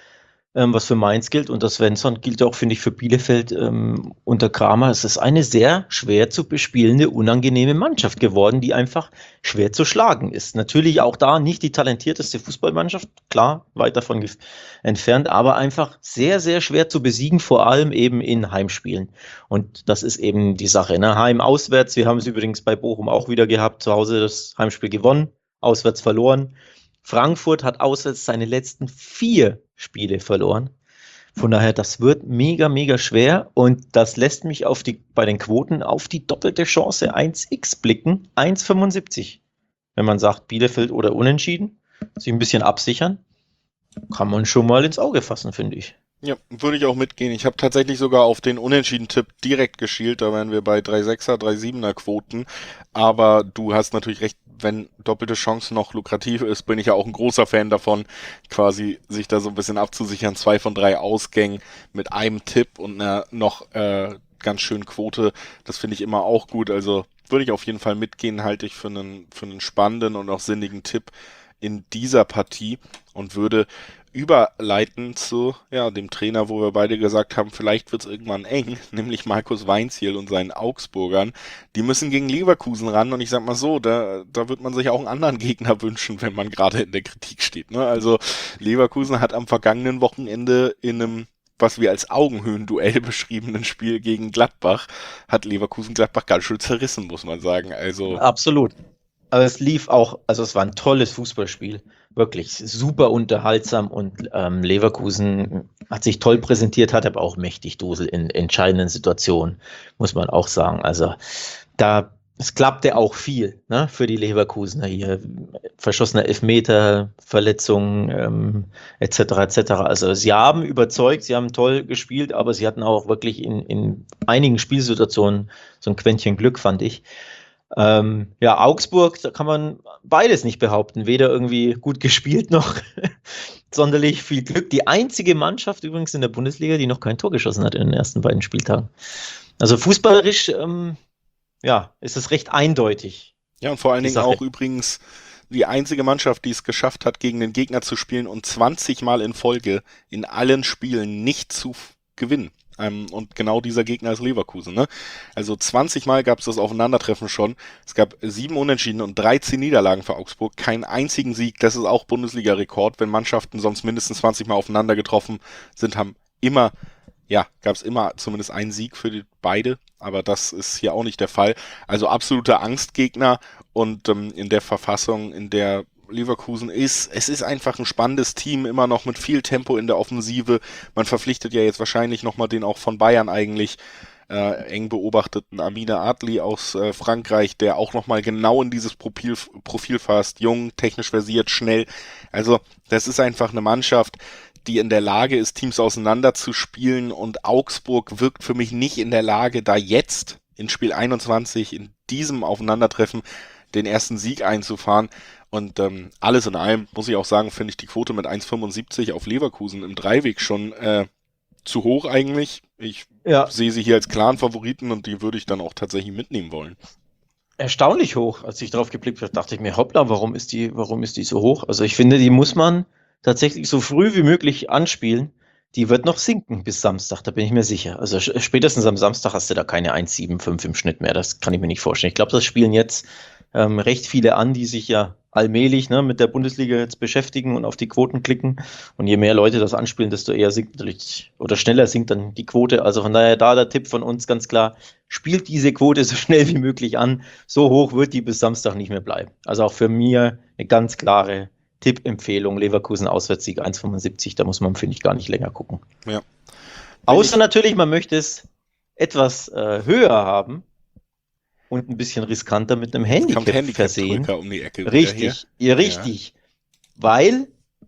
was für Mainz gilt. Und das Svensson gilt auch, finde ich, für Bielefeld unter Kramer. Es ist eine sehr schwer zu bespielende, unangenehme Mannschaft geworden, die einfach schwer zu schlagen ist. Natürlich auch da nicht die talentierteste Fußballmannschaft, klar, weit davon entfernt, aber einfach sehr, sehr schwer zu besiegen, vor allem eben in Heimspielen. Und das ist eben die Sache. Ne? Heim auswärts, wir haben es übrigens bei Bochum auch wieder gehabt, zu Hause das Heimspiel gewonnen, auswärts verloren. Frankfurt hat auswärts seine letzten 4 Spiele verloren. Von daher, das wird mega, mega schwer und das lässt mich bei den Quoten auf die doppelte Chance 1x blicken, 1,75. Wenn man sagt Bielefeld oder Unentschieden, sich ein bisschen absichern, kann man schon mal ins Auge fassen, finde ich. Ja, würde ich auch mitgehen. Ich habe tatsächlich sogar auf den Unentschieden-Tipp direkt geschielt. Da wären wir bei 3,6er, 3,7er Quoten. Aber du hast natürlich recht, wenn doppelte Chance noch lukrativ ist, bin ich ja auch ein großer Fan davon, quasi sich da so ein bisschen abzusichern. 2 von 3 Ausgängen mit einem Tipp und einer noch ganz schönen Quote. Das finde ich immer auch gut. Also würde ich auf jeden Fall mitgehen, halte ich für einen spannenden und auch sinnigen Tipp in dieser Partie und würde überleiten zu dem Trainer, wo wir beide gesagt haben, vielleicht wird es irgendwann eng, nämlich Markus Weinzierl und seinen Augsburgern. Die müssen gegen Leverkusen ran und ich sag mal so, da wird man sich auch einen anderen Gegner wünschen, wenn man gerade in der Kritik steht. Ne? Also Leverkusen hat am vergangenen Wochenende in einem, was wir als Augenhöhenduell beschriebenen Spiel gegen Gladbach, hat Leverkusen Gladbach ganz schön zerrissen, muss man sagen. Also Absolut. Aber es lief auch, also es war ein tolles Fußballspiel, wirklich super unterhaltsam und Leverkusen hat sich toll präsentiert, hat aber auch mächtig Dusel in entscheidenden Situationen, muss man auch sagen. Also es klappte auch viel, ne, für die Leverkusener hier. Verschossener Elfmeter, Verletzungen etc. etc. Also sie haben überzeugt, sie haben toll gespielt, aber sie hatten auch wirklich in einigen Spielsituationen so ein Quäntchen Glück, fand ich. Augsburg, da kann man beides nicht behaupten. Weder irgendwie gut gespielt noch sonderlich viel Glück. Die einzige Mannschaft übrigens in der Bundesliga, die noch kein Tor geschossen hat in den ersten beiden Spieltagen. Also fußballerisch, ist es recht eindeutig. ja, und vor allen Die Dingen Sache. auch übrigens die einzige Mannschaft, die es geschafft hat, gegen den Gegner zu spielen und 20 Mal in Folge in allen Spielen nicht zu gewinnen. Und genau dieser Gegner ist Leverkusen. Ne? Also 20 Mal gab es das Aufeinandertreffen schon. Es gab 7 Unentschieden und 13 Niederlagen für Augsburg. Keinen einzigen Sieg. Das ist auch Bundesliga-Rekord. Wenn Mannschaften sonst mindestens 20 Mal aufeinander getroffen sind, gab es immer zumindest einen Sieg für beide. Aber das ist hier auch nicht der Fall. Also absoluter Angstgegner und in der Verfassung, in der Leverkusen ist, es ist einfach ein spannendes Team, immer noch mit viel Tempo in der Offensive. Man verpflichtet ja jetzt wahrscheinlich nochmal den auch von Bayern eigentlich eng beobachteten Amine Adli aus Frankreich, der auch nochmal genau in dieses Profil fasst. Jung, technisch versiert, schnell. Also das ist einfach eine Mannschaft, die in der Lage ist, Teams auseinanderzuspielen und Augsburg wirkt für mich nicht in der Lage, da jetzt in Spiel 21 in diesem Aufeinandertreffen den ersten Sieg einzufahren. Und alles in allem, muss ich auch sagen, finde ich die Quote mit 1,75 auf Leverkusen im Dreiweg schon zu hoch eigentlich. Ich sehe sie hier als klaren Favoriten und die würde ich dann auch tatsächlich mitnehmen wollen. Erstaunlich hoch. Als ich drauf geblickt habe, dachte ich mir, hoppla, warum ist die so hoch? Also ich finde, die muss man tatsächlich so früh wie möglich anspielen. Die wird noch sinken bis Samstag, da bin ich mir sicher. Also spätestens am Samstag hast du da keine 1,75 im Schnitt mehr. Das kann ich mir nicht vorstellen. Ich glaube, das spielen jetzt recht viele an, die sich ja allmählich mit der Bundesliga jetzt beschäftigen und auf die Quoten klicken. Und je mehr Leute das anspielen, desto eher sinkt natürlich oder schneller sinkt dann die Quote. Also von daher da der Tipp von uns ganz klar, spielt diese Quote so schnell wie möglich an. So hoch wird die bis Samstag nicht mehr bleiben. Also auch für mir eine ganz klare Tippempfehlung, Leverkusen Auswärtssieg 1,75, da muss man, finde ich, gar nicht länger gucken. Ja. Außer natürlich, man möchte es etwas höher haben und ein bisschen riskanter mit einem Handicap versehen. Um die Ecke richtig, richtig. Weil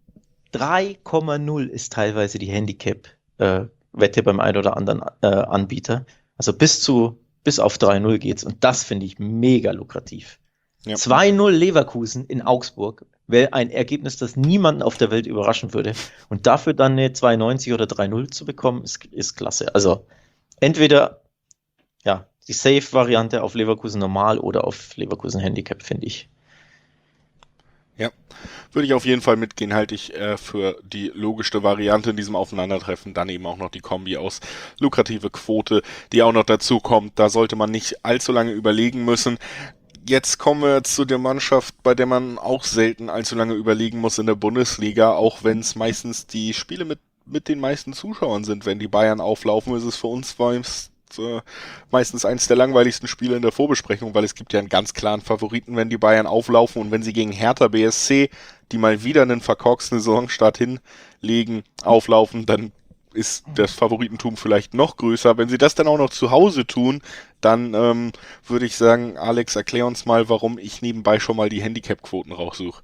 3,0 ist teilweise die Handicap-Wette beim einen oder anderen Anbieter. Also bis auf 3,0 geht's und das finde ich mega lukrativ. Ja. 2-0 Leverkusen in Augsburg wäre ein Ergebnis, das niemanden auf der Welt überraschen würde. Und dafür dann eine 2,90 oder 3,0 zu bekommen, ist klasse. Also entweder die Safe-Variante auf Leverkusen normal oder auf Leverkusen Handicap, finde ich. Ja, würde ich auf jeden Fall mitgehen, halte ich für die logischste Variante in diesem Aufeinandertreffen. Dann eben auch noch die Kombi aus lukrative Quote, die auch noch dazu kommt. Da sollte man nicht allzu lange überlegen müssen. Jetzt kommen wir zu der Mannschaft, bei der man auch selten allzu lange überlegen muss in der Bundesliga, auch wenn es meistens die Spiele mit den meisten Zuschauern sind. Wenn die Bayern auflaufen, ist es für uns meistens eines der langweiligsten Spiele in der Vorbesprechung, weil es gibt ja einen ganz klaren Favoriten, wenn die Bayern auflaufen, und wenn sie gegen Hertha BSC, die mal wieder einen verkorksten Saisonstart hinlegen, auflaufen, dann ist das Favoritentum vielleicht noch größer. Wenn sie das dann auch noch zu Hause tun, dann würde ich sagen, Alex, erklär uns mal, warum ich nebenbei schon mal die Handicap-Quoten raussuche.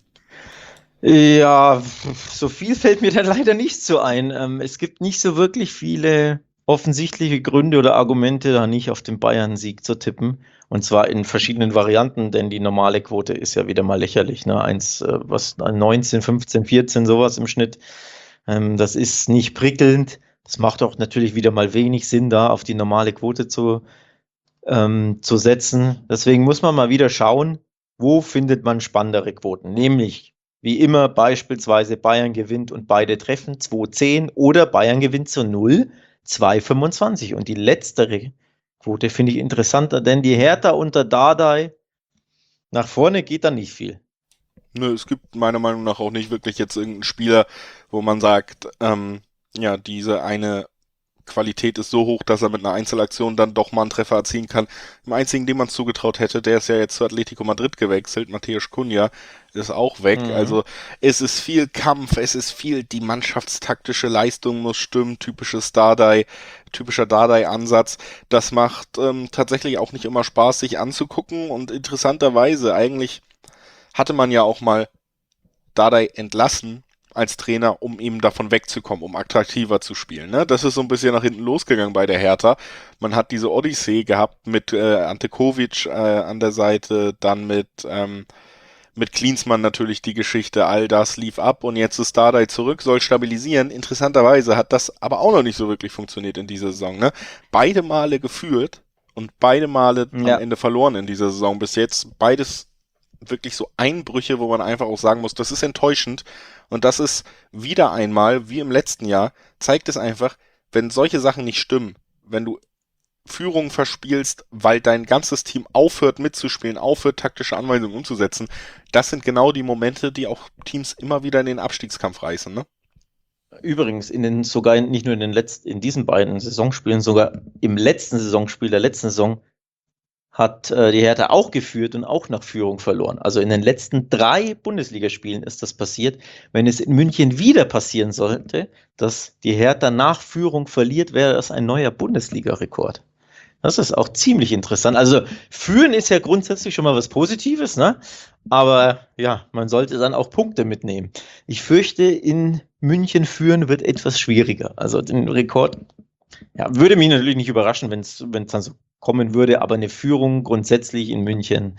Ja, so viel fällt mir dann leider nicht so ein. Es gibt nicht so wirklich viele offensichtliche Gründe oder Argumente, da nicht auf den Bayern-Sieg zu tippen. Und zwar in verschiedenen Varianten, denn die normale Quote ist ja wieder mal lächerlich, ne? 19, 15, 14, sowas im Schnitt. Das ist nicht prickelnd. Das macht auch natürlich wieder mal wenig Sinn, da auf die normale Quote zu setzen. Deswegen muss man mal wieder schauen, wo findet man spannendere Quoten. Nämlich, wie immer, beispielsweise Bayern gewinnt und beide treffen, 2,10, oder Bayern gewinnt zu 0, 2,25. Und die letztere Quote finde ich interessanter, denn die Hertha unter Dardai, nach vorne geht da nicht viel. Nö, es gibt meiner Meinung nach auch nicht wirklich jetzt irgendeinen Spieler, wo man sagt, ja, diese eine Qualität ist so hoch, dass er mit einer Einzelaktion dann doch mal einen Treffer erzielen kann. Im einzigen, dem man es zugetraut hätte, der ist ja jetzt zu Atletico Madrid gewechselt, Matthäus Cunha, ist auch weg. Also es ist viel Kampf, es ist viel, die mannschaftstaktische Leistung muss stimmen, typischer Dardai-Ansatz. Das macht tatsächlich auch nicht immer Spaß, sich anzugucken, und interessanterweise, eigentlich hatte man ja auch mal Dardai entlassen als Trainer, um eben davon wegzukommen, um attraktiver zu spielen. Ne? Das ist so ein bisschen nach hinten losgegangen bei der Hertha. Man hat diese Odyssee gehabt mit Ante Kovic an der Seite, dann mit Klinsmann natürlich die Geschichte, all das lief ab, und jetzt ist Dardai zurück, soll stabilisieren. Interessanterweise hat das aber auch noch nicht so wirklich funktioniert in dieser Saison. Ne? Beide Male geführt und beide Male am Ende verloren in dieser Saison bis jetzt. Beides wirklich so Einbrüche, wo man einfach auch sagen muss, das ist enttäuschend, und das ist wieder einmal, wie im letzten Jahr, zeigt es einfach, wenn solche Sachen nicht stimmen, wenn du Führung verspielst, weil dein ganzes Team aufhört mitzuspielen, aufhört taktische Anweisungen umzusetzen, das sind genau die Momente, die auch Teams immer wieder in den Abstiegskampf reißen, ne? Übrigens, sogar nicht nur in diesen beiden Saisonspielen, sogar im letzten Saisonspiel der letzten Saison hat die Hertha auch geführt und auch nach Führung verloren. Also in den letzten 3 Bundesligaspielen ist das passiert. Wenn es in München wieder passieren sollte, dass die Hertha nach Führung verliert, wäre das ein neuer Bundesliga-Rekord. Das ist auch ziemlich interessant. Also führen ist ja grundsätzlich schon mal was Positives, ne? Aber ja, man sollte dann auch Punkte mitnehmen. Ich fürchte, in München führen wird etwas schwieriger. Also den Rekord, ja, würde mich natürlich nicht überraschen, wenn es dann so kommen würde, aber eine Führung grundsätzlich in München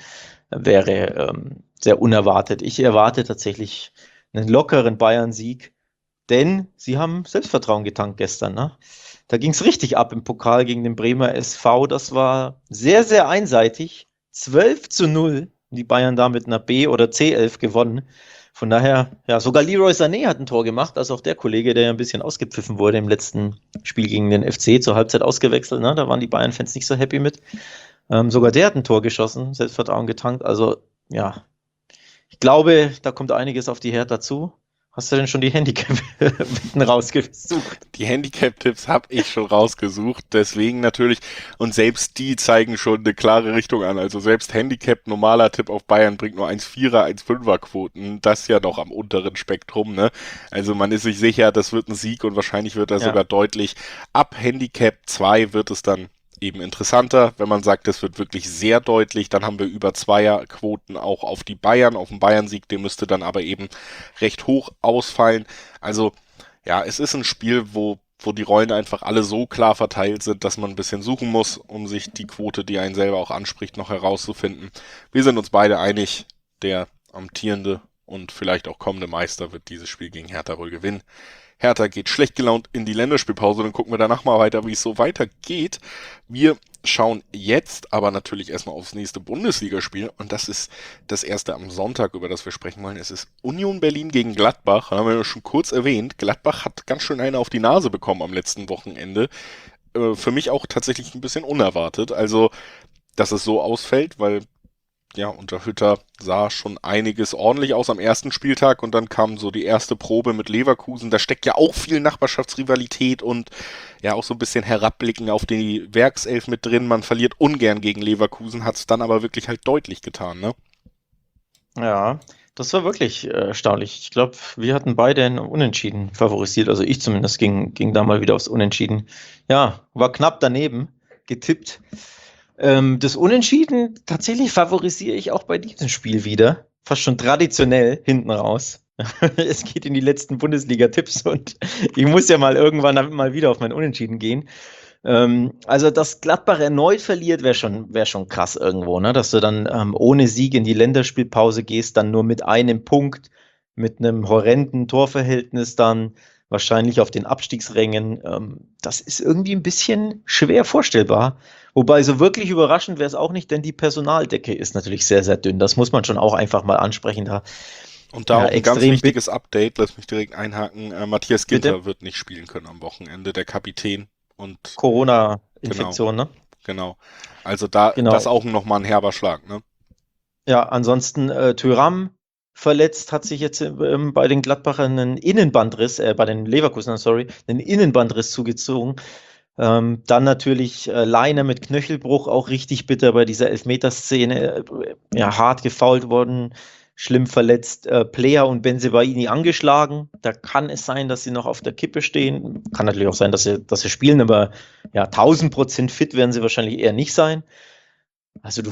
wäre sehr unerwartet. Ich erwarte tatsächlich einen lockeren Bayern-Sieg, denn sie haben Selbstvertrauen getankt gestern, ne? Da ging es richtig ab im Pokal gegen den Bremer SV. Das war sehr, sehr einseitig. 12:0. Die Bayern da mit einer B- oder C11 gewonnen. Von daher, ja, sogar Leroy Sané hat ein Tor gemacht, also auch der Kollege, der ja ein bisschen ausgepfiffen wurde im letzten Spiel gegen den FC, zur Halbzeit ausgewechselt, ne? Da waren die Bayern-Fans nicht so happy mit. Sogar der hat ein Tor geschossen, Selbstvertrauen getankt. Also, ja, ich glaube, da kommt einiges auf die Hertha zu. Hast du denn schon die Handicap-Wetten rausgesucht? Die Handicap-Tipps habe ich schon rausgesucht, deswegen natürlich, und selbst die zeigen schon eine klare Richtung an. Also selbst Handicap, normaler Tipp auf Bayern bringt nur 1,4er, 1,5er Quoten, das ja noch am unteren Spektrum, ne? Also man ist sich sicher, das wird ein Sieg, und wahrscheinlich wird er sogar deutlich. Ab Handicap 2 wird es dann eben interessanter. Wenn man sagt, das wird wirklich sehr deutlich, dann haben wir über Zweierquoten auch auf die Bayern, auf den Bayern-Sieg, der müsste dann aber eben recht hoch ausfallen. Also ja, es ist ein Spiel, wo die Rollen einfach alle so klar verteilt sind, dass man ein bisschen suchen muss, um sich die Quote, die einen selber auch anspricht, noch herauszufinden. Wir sind uns beide einig, der amtierende und vielleicht auch kommende Meister wird dieses Spiel gegen Hertha wohl gewinnen. Hertha geht schlecht gelaunt in die Länderspielpause, dann gucken wir danach mal weiter, wie es so weitergeht. Wir schauen jetzt aber natürlich erstmal aufs nächste Bundesligaspiel und das ist das erste am Sonntag, über das wir sprechen wollen. Es ist Union Berlin gegen Gladbach. Da haben wir ja schon kurz erwähnt. Gladbach hat ganz schön eine auf die Nase bekommen am letzten Wochenende. Für mich auch tatsächlich ein bisschen unerwartet. Also, dass es so ausfällt, weil ja, unter Hütter sah schon einiges ordentlich aus am ersten Spieltag und dann kam so die erste Probe mit Leverkusen. Da steckt ja auch viel Nachbarschaftsrivalität und ja auch so ein bisschen Herabblicken auf die Werkself mit drin. Man verliert ungern gegen Leverkusen, hat es dann aber wirklich halt deutlich getan, ne? Ja, das war wirklich erstaunlich. Ich glaube, wir hatten beide ein Unentschieden favorisiert. Also ich zumindest ging da mal wieder aufs Unentschieden. Ja, war knapp daneben getippt. Das Unentschieden tatsächlich favorisiere ich auch bei diesem Spiel wieder. Fast schon traditionell hinten raus. Es geht in die letzten Bundesliga-Tipps und ich muss ja mal irgendwann mal wieder auf mein Unentschieden gehen. Also, dass Gladbach erneut verliert, wär schon krass irgendwo, ne? Dass du dann ohne Sieg in die Länderspielpause gehst, dann nur mit einem Punkt, mit einem horrenden Torverhältnis dann wahrscheinlich auf den Abstiegsrängen. Das ist irgendwie ein bisschen schwer vorstellbar. Wobei so wirklich überraschend wäre es auch nicht, denn die Personaldecke ist natürlich sehr, sehr dünn. Das muss man schon auch einfach mal ansprechen. Und da Ja, auch ein ganz extrem wichtiges Update, lass mich direkt einhaken. Matthias Ginter Bitte? wird nicht spielen können am Wochenende, der Kapitän. Und Corona-Infektion, ne? genau. Also da, Genau. das auch nochmal ein herber Schlag, ne? Ja, ansonsten Thuram verletzt, hat sich jetzt bei den Gladbachern einen Innenbandriss, bei den Leverkusenern, sorry, einen Innenbandriss zugezogen. Dann natürlich Lainer mit Knöchelbruch, auch richtig bitter bei dieser Elfmeterszene, ja, hart gefoult worden, schlimm verletzt. Player und Bensebaini angeschlagen. Da kann es sein, dass sie noch auf der Kippe stehen. Kann natürlich auch sein, dass sie spielen, aber ja, 1000% fit werden sie wahrscheinlich eher nicht sein. Also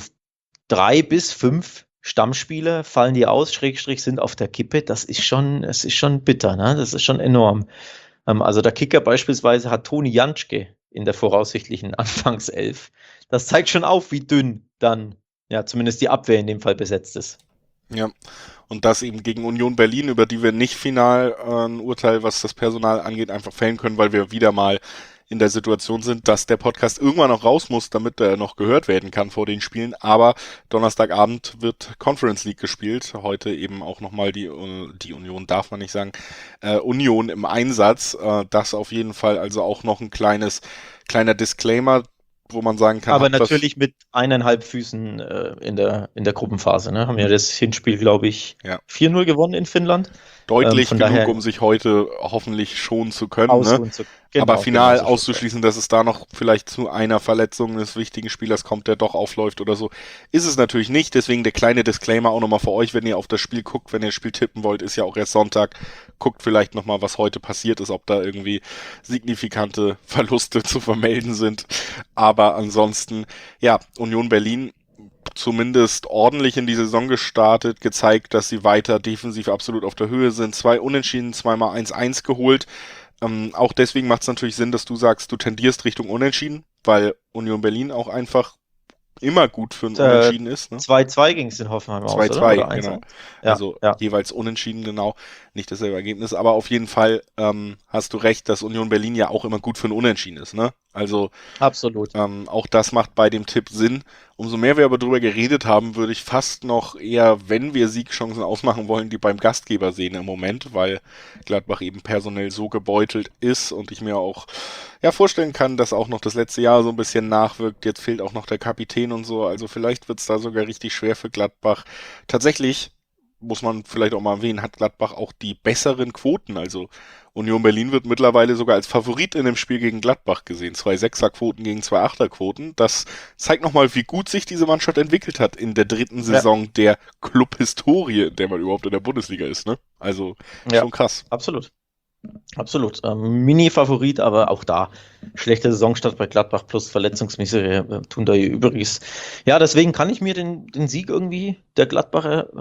3 bis 5 Stammspieler fallen dir aus, Schrägstrich sind auf der Kippe. Es ist schon bitter, ne? Das ist schon enorm. Also der Kicker beispielsweise hat Toni Janschke in der voraussichtlichen Anfangself. Das zeigt schon auf, wie dünn dann, ja, zumindest die Abwehr in dem Fall besetzt ist. Ja, und das eben gegen Union Berlin, über die wir nicht final ein Urteil, was das Personal angeht, einfach fällen können, weil wir wieder mal in der Situation sind, dass der Podcast irgendwann noch raus muss, damit er noch gehört werden kann vor den Spielen. Aber Donnerstagabend wird Conference League gespielt. Heute eben auch nochmal die Union, darf man nicht sagen, Union im Einsatz. Das auf jeden Fall also auch noch ein kleiner Disclaimer, wo man sagen kann. Aber natürlich mit 1,5 Füßen in der Gruppenphase. Ne? Haben ja das Hinspiel, glaube ich, 4-0 gewonnen in Finnland. Deutlich genug, daher, um sich heute hoffentlich schonen zu können. Ne? Genau, aber final auszuschließen, dass es da noch vielleicht zu einer Verletzung des wichtigen Spielers kommt, der doch aufläuft oder so, ist es natürlich nicht. Deswegen der kleine Disclaimer auch nochmal für euch, wenn ihr auf das Spiel guckt, wenn ihr das Spiel tippen wollt, ist ja auch erst Sonntag. Guckt vielleicht nochmal, was heute passiert ist, ob da irgendwie signifikante Verluste zu vermelden sind. Aber ansonsten, ja, Union Berlin zumindest ordentlich in die Saison gestartet, gezeigt, dass sie weiter defensiv absolut auf der Höhe sind. 2 Unentschieden, zweimal 1-1 geholt. Auch deswegen macht es natürlich Sinn, dass du sagst, du tendierst Richtung Unentschieden, weil Union Berlin auch einfach immer gut für ein Unentschieden ist. Ne? 2-2 ging es in Hoffenheim aus, 2-2, genau. Ja, also jeweils Unentschieden, genau. Nicht dasselbe Ergebnis, aber auf jeden Fall hast du recht, dass Union Berlin ja auch immer gut für ein Unentschieden ist. Ne? Also absolut. Auch das macht bei dem Tipp Sinn. Umso mehr wir aber drüber geredet haben, würde ich fast noch eher, wenn wir Siegchancen ausmachen wollen, die beim Gastgeber sehen im Moment, weil Gladbach eben personell so gebeutelt ist und ich mir auch vorstellen kann, dass auch noch das letzte Jahr so ein bisschen nachwirkt. Jetzt fehlt auch noch der Kapitän und so. Also vielleicht wird es da sogar richtig schwer für Gladbach. Tatsächlich muss man vielleicht auch mal erwähnen, hat Gladbach auch die besseren Quoten. Also Union Berlin wird mittlerweile sogar als Favorit in dem Spiel gegen Gladbach gesehen. 2 Sechserquoten gegen 2 Achterquoten. Das zeigt nochmal, wie gut sich diese Mannschaft entwickelt hat in der 3. Saison der Club-Historie, in der man überhaupt in der Bundesliga ist. Ne? Also schon krass. Absolut. Absolut. Mini-Favorit, aber auch da schlechte Saisonstart bei Gladbach plus Verletzungsmisere tun da ihr Übriges. Ja, deswegen kann ich mir den Sieg irgendwie der Gladbacher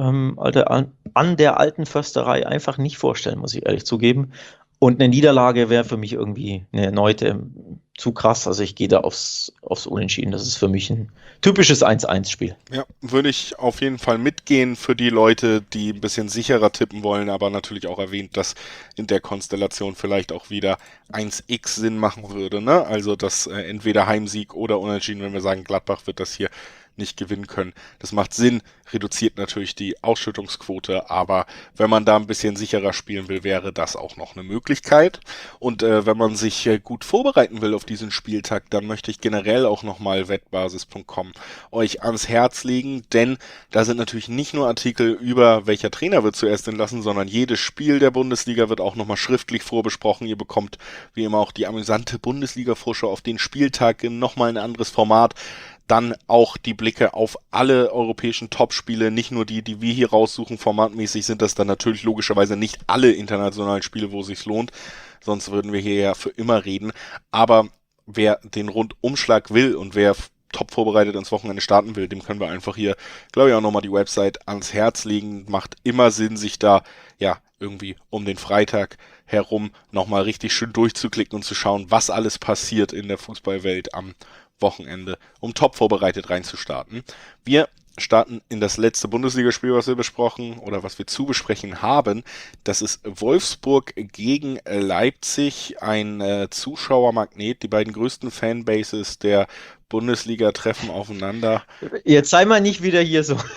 an der alten Försterei einfach nicht vorstellen, muss ich ehrlich zugeben. Und eine Niederlage wäre für mich irgendwie eine erneute zu krass. Also ich gehe da aufs aufs Unentschieden. Das ist für mich ein typisches 1-1-Spiel. Ja, würde ich auf jeden Fall mitgehen für die Leute, die ein bisschen sicherer tippen wollen, aber natürlich auch erwähnt, dass in der Konstellation vielleicht auch wieder 1x Sinn machen würde, ne? Also dass entweder Heimsieg oder Unentschieden, wenn wir sagen, Gladbach wird das hier nicht gewinnen können. Das macht Sinn, reduziert natürlich die Ausschüttungsquote, aber wenn man da ein bisschen sicherer spielen will, wäre das auch noch eine Möglichkeit. Und wenn man sich gut vorbereiten will auf diesen Spieltag, dann möchte ich generell auch nochmal wettbasis.com euch ans Herz legen, denn da sind natürlich nicht nur Artikel über welcher Trainer wird zuerst entlassen, sondern jedes Spiel der Bundesliga wird auch nochmal schriftlich vorbesprochen. Ihr bekommt wie immer auch die amüsante Bundesliga-Vorschau auf den Spieltag in nochmal ein anderes Format. Dann auch die Blicke auf alle europäischen Topspiele, nicht nur die, die wir hier raussuchen. Formatmäßig sind das dann natürlich logischerweise nicht alle internationalen Spiele, wo es sich lohnt. Sonst würden wir hier ja für immer reden. Aber wer den Rundumschlag will und wer top vorbereitet ins Wochenende starten will, dem können wir einfach hier, glaube ich, auch nochmal die Website ans Herz legen. Macht immer Sinn, sich da ja irgendwie um den Freitag herum nochmal richtig schön durchzuklicken und zu schauen, was alles passiert in der Fußballwelt am Wochenende, um top vorbereitet reinzustarten. Wir starten in das letzte Bundesligaspiel, was wir besprochen oder was wir zu besprechen haben. Das ist Wolfsburg gegen Leipzig, ein Zuschauermagnet. Die beiden größten Fanbases der Bundesliga treffen aufeinander. Jetzt sei mal nicht wieder hier so,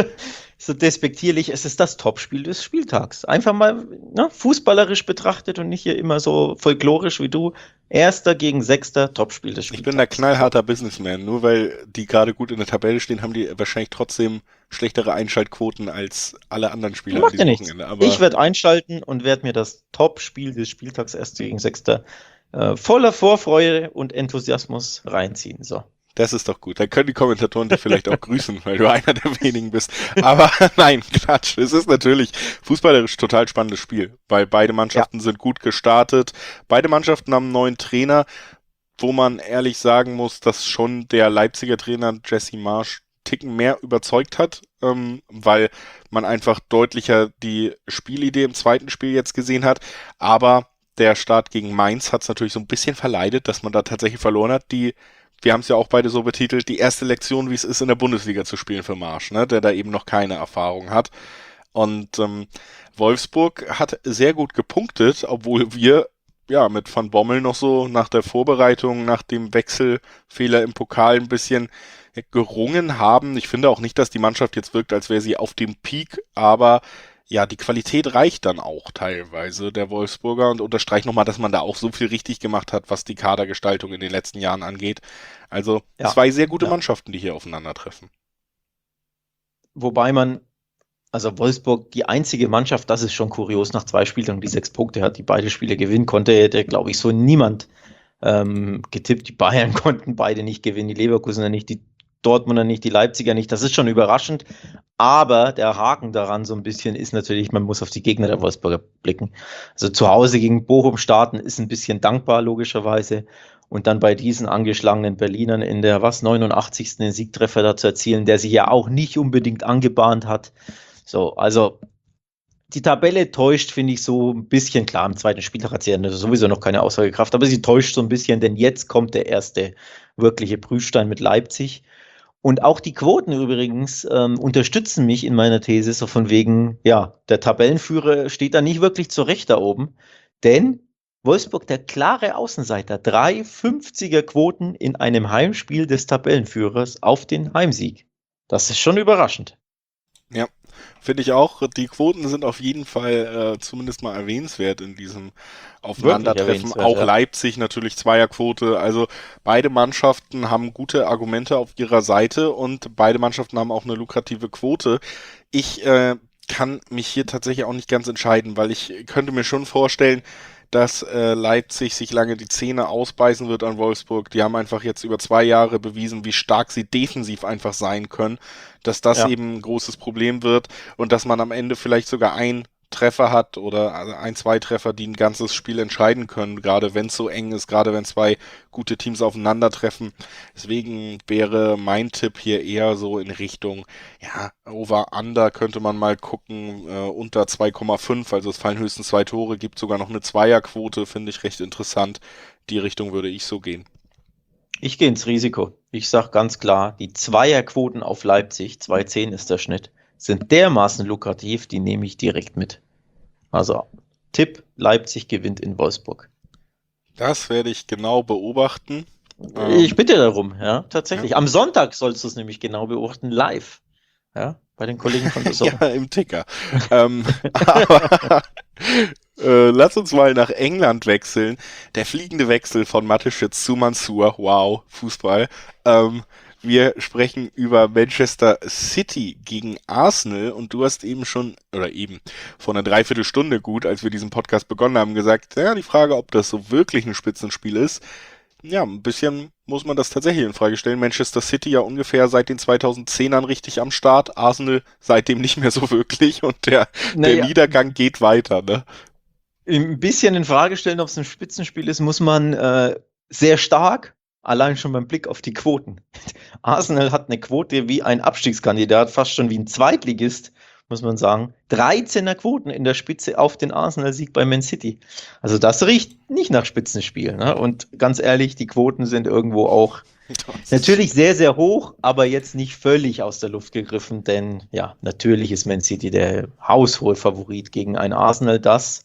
so despektierlich. Es ist das Topspiel des Spieltags. Einfach mal fußballerisch betrachtet und nicht hier immer so folklorisch wie du. Erster gegen Sechster, Topspiel des Spieltags. Ich bin der knallharter Businessman. Nur weil die gerade gut in der Tabelle stehen, haben die wahrscheinlich trotzdem schlechtere Einschaltquoten als alle anderen Spieler an diesem Wochenende. Aber ich werde einschalten und werde mir das Topspiel des Spieltags Erster gegen Sechster voller Vorfreude und Enthusiasmus reinziehen. So. Das ist doch gut. Dann können die Kommentatoren dich vielleicht auch grüßen, weil du einer der wenigen bist. Aber nein, Quatsch. Es ist natürlich fußballerisch total spannendes Spiel, weil beide Mannschaften sind gut gestartet. Beide Mannschaften haben einen neuen Trainer, wo man ehrlich sagen muss, dass schon der Leipziger Trainer Jesse Marsch Ticken mehr überzeugt hat, weil man einfach deutlicher die Spielidee im zweiten Spiel jetzt gesehen hat. Aber der Start gegen Mainz hat es natürlich so ein bisschen verleidet, dass man da tatsächlich verloren hat. Wir haben es ja auch beide so betitelt, die erste Lektion, wie es ist, in der Bundesliga zu spielen für Marsch, ne, der da eben noch keine Erfahrung hat. Und Wolfsburg hat sehr gut gepunktet, obwohl wir ja mit Van Bommel noch so nach der Vorbereitung, nach dem Wechselfehler im Pokal ein bisschen gerungen haben. Ich finde auch nicht, dass die Mannschaft jetzt wirkt, als wäre sie auf dem Peak, aber ja, die Qualität reicht dann auch teilweise der Wolfsburger und unterstreicht nochmal, dass man da auch so viel richtig gemacht hat, was die Kadergestaltung in den letzten Jahren angeht. Also zwei sehr gute Mannschaften, die hier aufeinandertreffen. Wobei also Wolfsburg, die einzige Mannschaft, das ist schon kurios, nach 2 Spielen die 6 Punkte hat, die beide Spiele gewinnen konnte, hätte, glaube ich, so niemand getippt. Die Bayern konnten beide nicht gewinnen, die Leverkusener nicht, die Dortmunder nicht, die Leipziger nicht. Das ist schon überraschend. Aber der Haken daran so ein bisschen ist natürlich, man muss auf die Gegner der Wolfsburger blicken. Also zu Hause gegen Bochum starten ist ein bisschen dankbar, logischerweise. Und dann bei diesen angeschlagenen Berlinern in der 89. den Siegtreffer da zu erzielen, der sich ja auch nicht unbedingt angebahnt hat. So, also die Tabelle täuscht, finde ich, so ein bisschen. Klar, im zweiten Spieltag hat sie ja sowieso noch keine Aussagekraft, aber sie täuscht so ein bisschen, denn jetzt kommt der erste wirkliche Prüfstein mit Leipzig. Und auch die Quoten übrigens unterstützen mich in meiner These, so von wegen, ja, der Tabellenführer steht da nicht wirklich zurecht da oben, denn Wolfsburg der klare Außenseiter, 3,50er Quoten in einem Heimspiel des Tabellenführers auf den Heimsieg. Das ist schon überraschend. Ja, finde ich auch. Die Quoten sind auf jeden Fall zumindest mal erwähnenswert in diesem Aufeinandertreffen. Auch Leipzig natürlich Zweierquote. Also beide Mannschaften haben gute Argumente auf ihrer Seite und beide Mannschaften haben auch eine lukrative Quote. Ich kann mich hier tatsächlich auch nicht ganz entscheiden, weil ich könnte mir schon vorstellen, dass Leipzig sich lange die Zähne ausbeißen wird an Wolfsburg. Die haben einfach jetzt über 2 Jahre bewiesen, wie stark sie defensiv einfach sein können, dass das eben ein großes Problem wird und dass man am Ende vielleicht sogar einen Treffer hat oder 1, 2 Treffer, die ein ganzes Spiel entscheiden können, gerade wenn es so eng ist, gerade wenn 2 gute Teams aufeinandertreffen. Deswegen wäre mein Tipp hier eher so in Richtung, ja, Over-Under könnte man mal gucken, unter 2,5, also es fallen höchstens 2 Tore, gibt sogar noch eine Zweierquote, finde ich recht interessant. Die Richtung würde ich so gehen. Ich gehe ins Risiko. Ich sage ganz klar, die Zweierquoten auf Leipzig, 2,10 ist der Schnitt, sind dermaßen lukrativ, die nehme ich direkt mit. Also Tipp, Leipzig gewinnt in Wolfsburg. Das werde ich genau beobachten. Ich bitte darum, ja, Ja. tatsächlich. Am Sonntag sollst du es nämlich genau beobachten, live. Ja, bei den Kollegen von The Zone. Ja, im Ticker. Aber lass uns mal nach England wechseln. Der fliegende Wechsel von Mateschitz zu Mansour. Wow, Fußball. Wir sprechen über Manchester City gegen Arsenal und du hast eben schon, oder eben vor einer Dreiviertelstunde gut, als wir diesen Podcast begonnen haben, gesagt, ja, die Frage, ob das so wirklich ein Spitzenspiel ist, ja, ein bisschen muss man das tatsächlich in Frage stellen. Manchester City ja ungefähr seit den 2010ern richtig am Start, Arsenal seitdem nicht mehr so wirklich und der Naja, Niedergang geht weiter, ne? ein bisschen in Frage stellen, ob es ein Spitzenspiel ist, muss man sehr stark, allein schon beim Blick auf die Quoten. Arsenal hat eine Quote wie ein Abstiegskandidat, fast schon wie ein Zweitligist, muss man sagen. 13er Quoten in der Spitze auf den Arsenal-Sieg bei Man City. Also das riecht nicht nach Spitzenspiel. Ne? Und ganz ehrlich, die Quoten sind irgendwo auch natürlich sehr, sehr hoch, aber jetzt nicht völlig aus der Luft gegriffen, denn ja, natürlich ist Man City der haushohe Favorit gegen ein Arsenal, das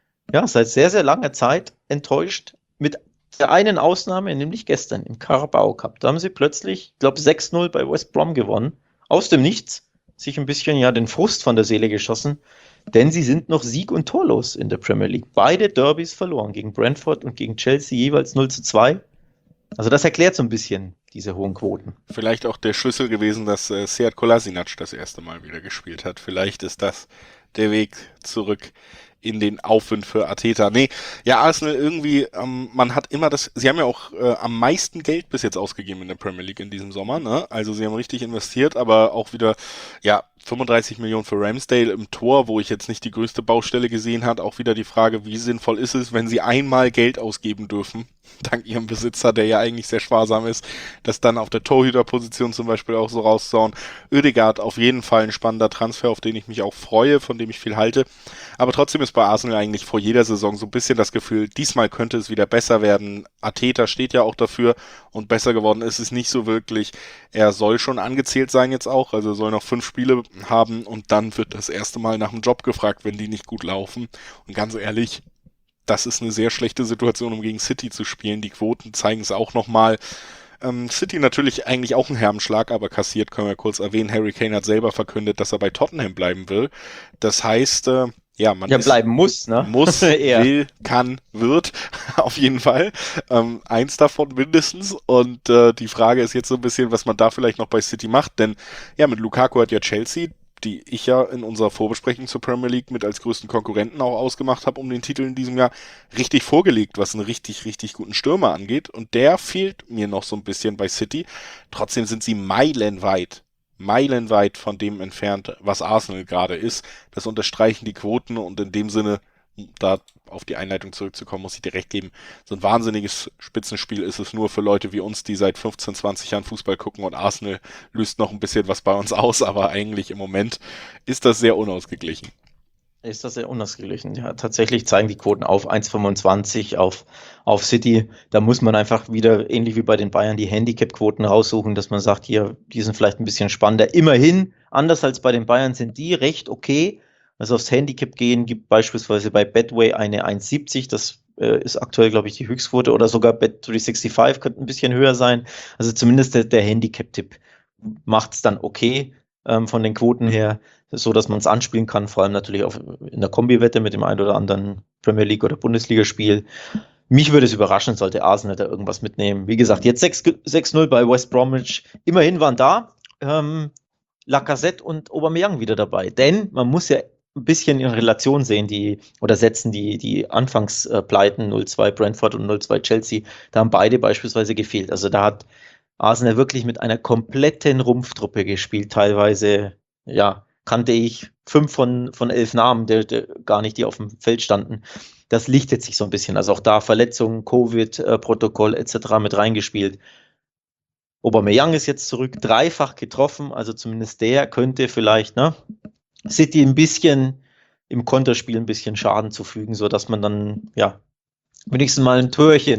ja seit sehr, sehr langer Zeit enttäuscht, mit der einen Ausnahme, nämlich gestern im Carabao Cup. Da haben sie plötzlich, ich glaube, 6-0 bei West Brom gewonnen. Aus dem Nichts, sich ein bisschen ja den Frust von der Seele geschossen, denn sie sind noch sieg- und torlos in der Premier League. Beide Derbys verloren, gegen Brentford und gegen Chelsea jeweils 0-2. Also das erklärt so ein bisschen diese hohen Quoten. Vielleicht auch der Schlüssel gewesen, dass Sead Kolasinac das erste Mal wieder gespielt hat. Vielleicht ist das der Weg zurück in den Aufwind für Arteta. Nee, ja, Arsenal irgendwie, man hat immer das, sie haben ja auch am meisten Geld bis jetzt ausgegeben in der Premier League in diesem Sommer, ne? Also sie haben richtig investiert, aber auch wieder, ja, 35 Millionen für Ramsdale im Tor, wo ich jetzt nicht die größte Baustelle gesehen habe. Auch wieder die Frage, wie sinnvoll ist es, wenn sie einmal Geld ausgeben dürfen, dank ihrem Besitzer, der ja eigentlich sehr sparsam ist, das dann auf der Torhüterposition zum Beispiel auch so rauszuhauen. Oedegaard auf jeden Fall ein spannender Transfer, auf den ich mich auch freue, von dem ich viel halte. Aber trotzdem ist bei Arsenal eigentlich vor jeder Saison so ein bisschen das Gefühl, diesmal könnte es wieder besser werden. Arteta steht ja auch dafür und besser geworden ist es nicht so wirklich. Er soll schon angezählt sein jetzt auch, also er soll noch 5 Spiele haben und dann wird das erste Mal nach dem Job gefragt, wenn die nicht gut laufen. Und ganz ehrlich, das ist eine sehr schlechte Situation, um gegen City zu spielen. Die Quoten zeigen es auch nochmal. City natürlich eigentlich auch ein Herrenschlag, aber kassiert, können wir kurz erwähnen. Harry Kane hat selber verkündet, dass er bei Tottenham bleiben will. Das heißt, ja, man Ja, ist bleiben muss, ne? muss, Eher. will, kann, wird, auf jeden Fall. Eins davon mindestens. Und die Frage ist jetzt so ein bisschen, was man da vielleicht noch bei City macht. Denn ja, mit Lukaku hat ja Chelsea, die ich ja in unserer Vorbesprechung zur Premier League mit als größten Konkurrenten auch ausgemacht habe um den Titel in diesem Jahr, richtig vorgelegt, was einen richtig, richtig guten Stürmer angeht. Und der fehlt mir noch so ein bisschen bei City. Trotzdem sind sie meilenweit von dem entfernt, was Arsenal gerade ist. Das unterstreichen die Quoten und in dem Sinne, da auf die Einleitung zurückzukommen, muss ich dir recht geben, so ein wahnsinniges Spitzenspiel ist es nur für Leute wie uns, die seit 15, 20 Jahren Fußball gucken und Arsenal löst noch ein bisschen was bei uns aus, aber eigentlich im Moment ist das sehr unausgeglichen. Ist das sehr unausgeglichen. Ja, tatsächlich zeigen die Quoten auf 1,25 auf City. Da muss man einfach wieder, ähnlich wie bei den Bayern, die Handicap-Quoten raussuchen, dass man sagt, hier, die sind vielleicht ein bisschen spannender. Immerhin, anders als bei den Bayern, sind die recht okay. Also aufs Handicap gehen gibt beispielsweise bei Betway eine 1,70. Das ist aktuell, glaube ich, die Höchstquote oder sogar Bet365 könnte ein bisschen höher sein. Also zumindest der Handicap-Tipp macht es dann okay von den Quoten her, so dass man es anspielen kann, vor allem natürlich auch in der Kombi-Wette mit dem ein oder anderen Premier League oder Bundesligaspiel. Mich würde es überraschen, sollte Arsenal da irgendwas mitnehmen. Wie gesagt, jetzt 6-0 bei West Bromwich. Immerhin waren da Lacazette und Aubameyang wieder dabei. Denn man muss ja ein bisschen in Relation sehen, die Anfangspleiten 0-2 Brentford und 0-2 Chelsea. Da haben beide beispielsweise gefehlt. Also da hat Arsenal wirklich mit einer kompletten Rumpftruppe gespielt. Teilweise, ja, kannte ich 5 von 11 Namen, gar nicht, die auf dem Feld standen. Das lichtet sich so ein bisschen. Also auch da Verletzungen, Covid-Protokoll etc. mit reingespielt. Aubameyang ist jetzt zurück, dreifach getroffen, also zumindest der könnte vielleicht, ne, City ein bisschen im Konterspiel ein bisschen Schaden zufügen, sodass man dann, ja, wenigstens mal ein Törchen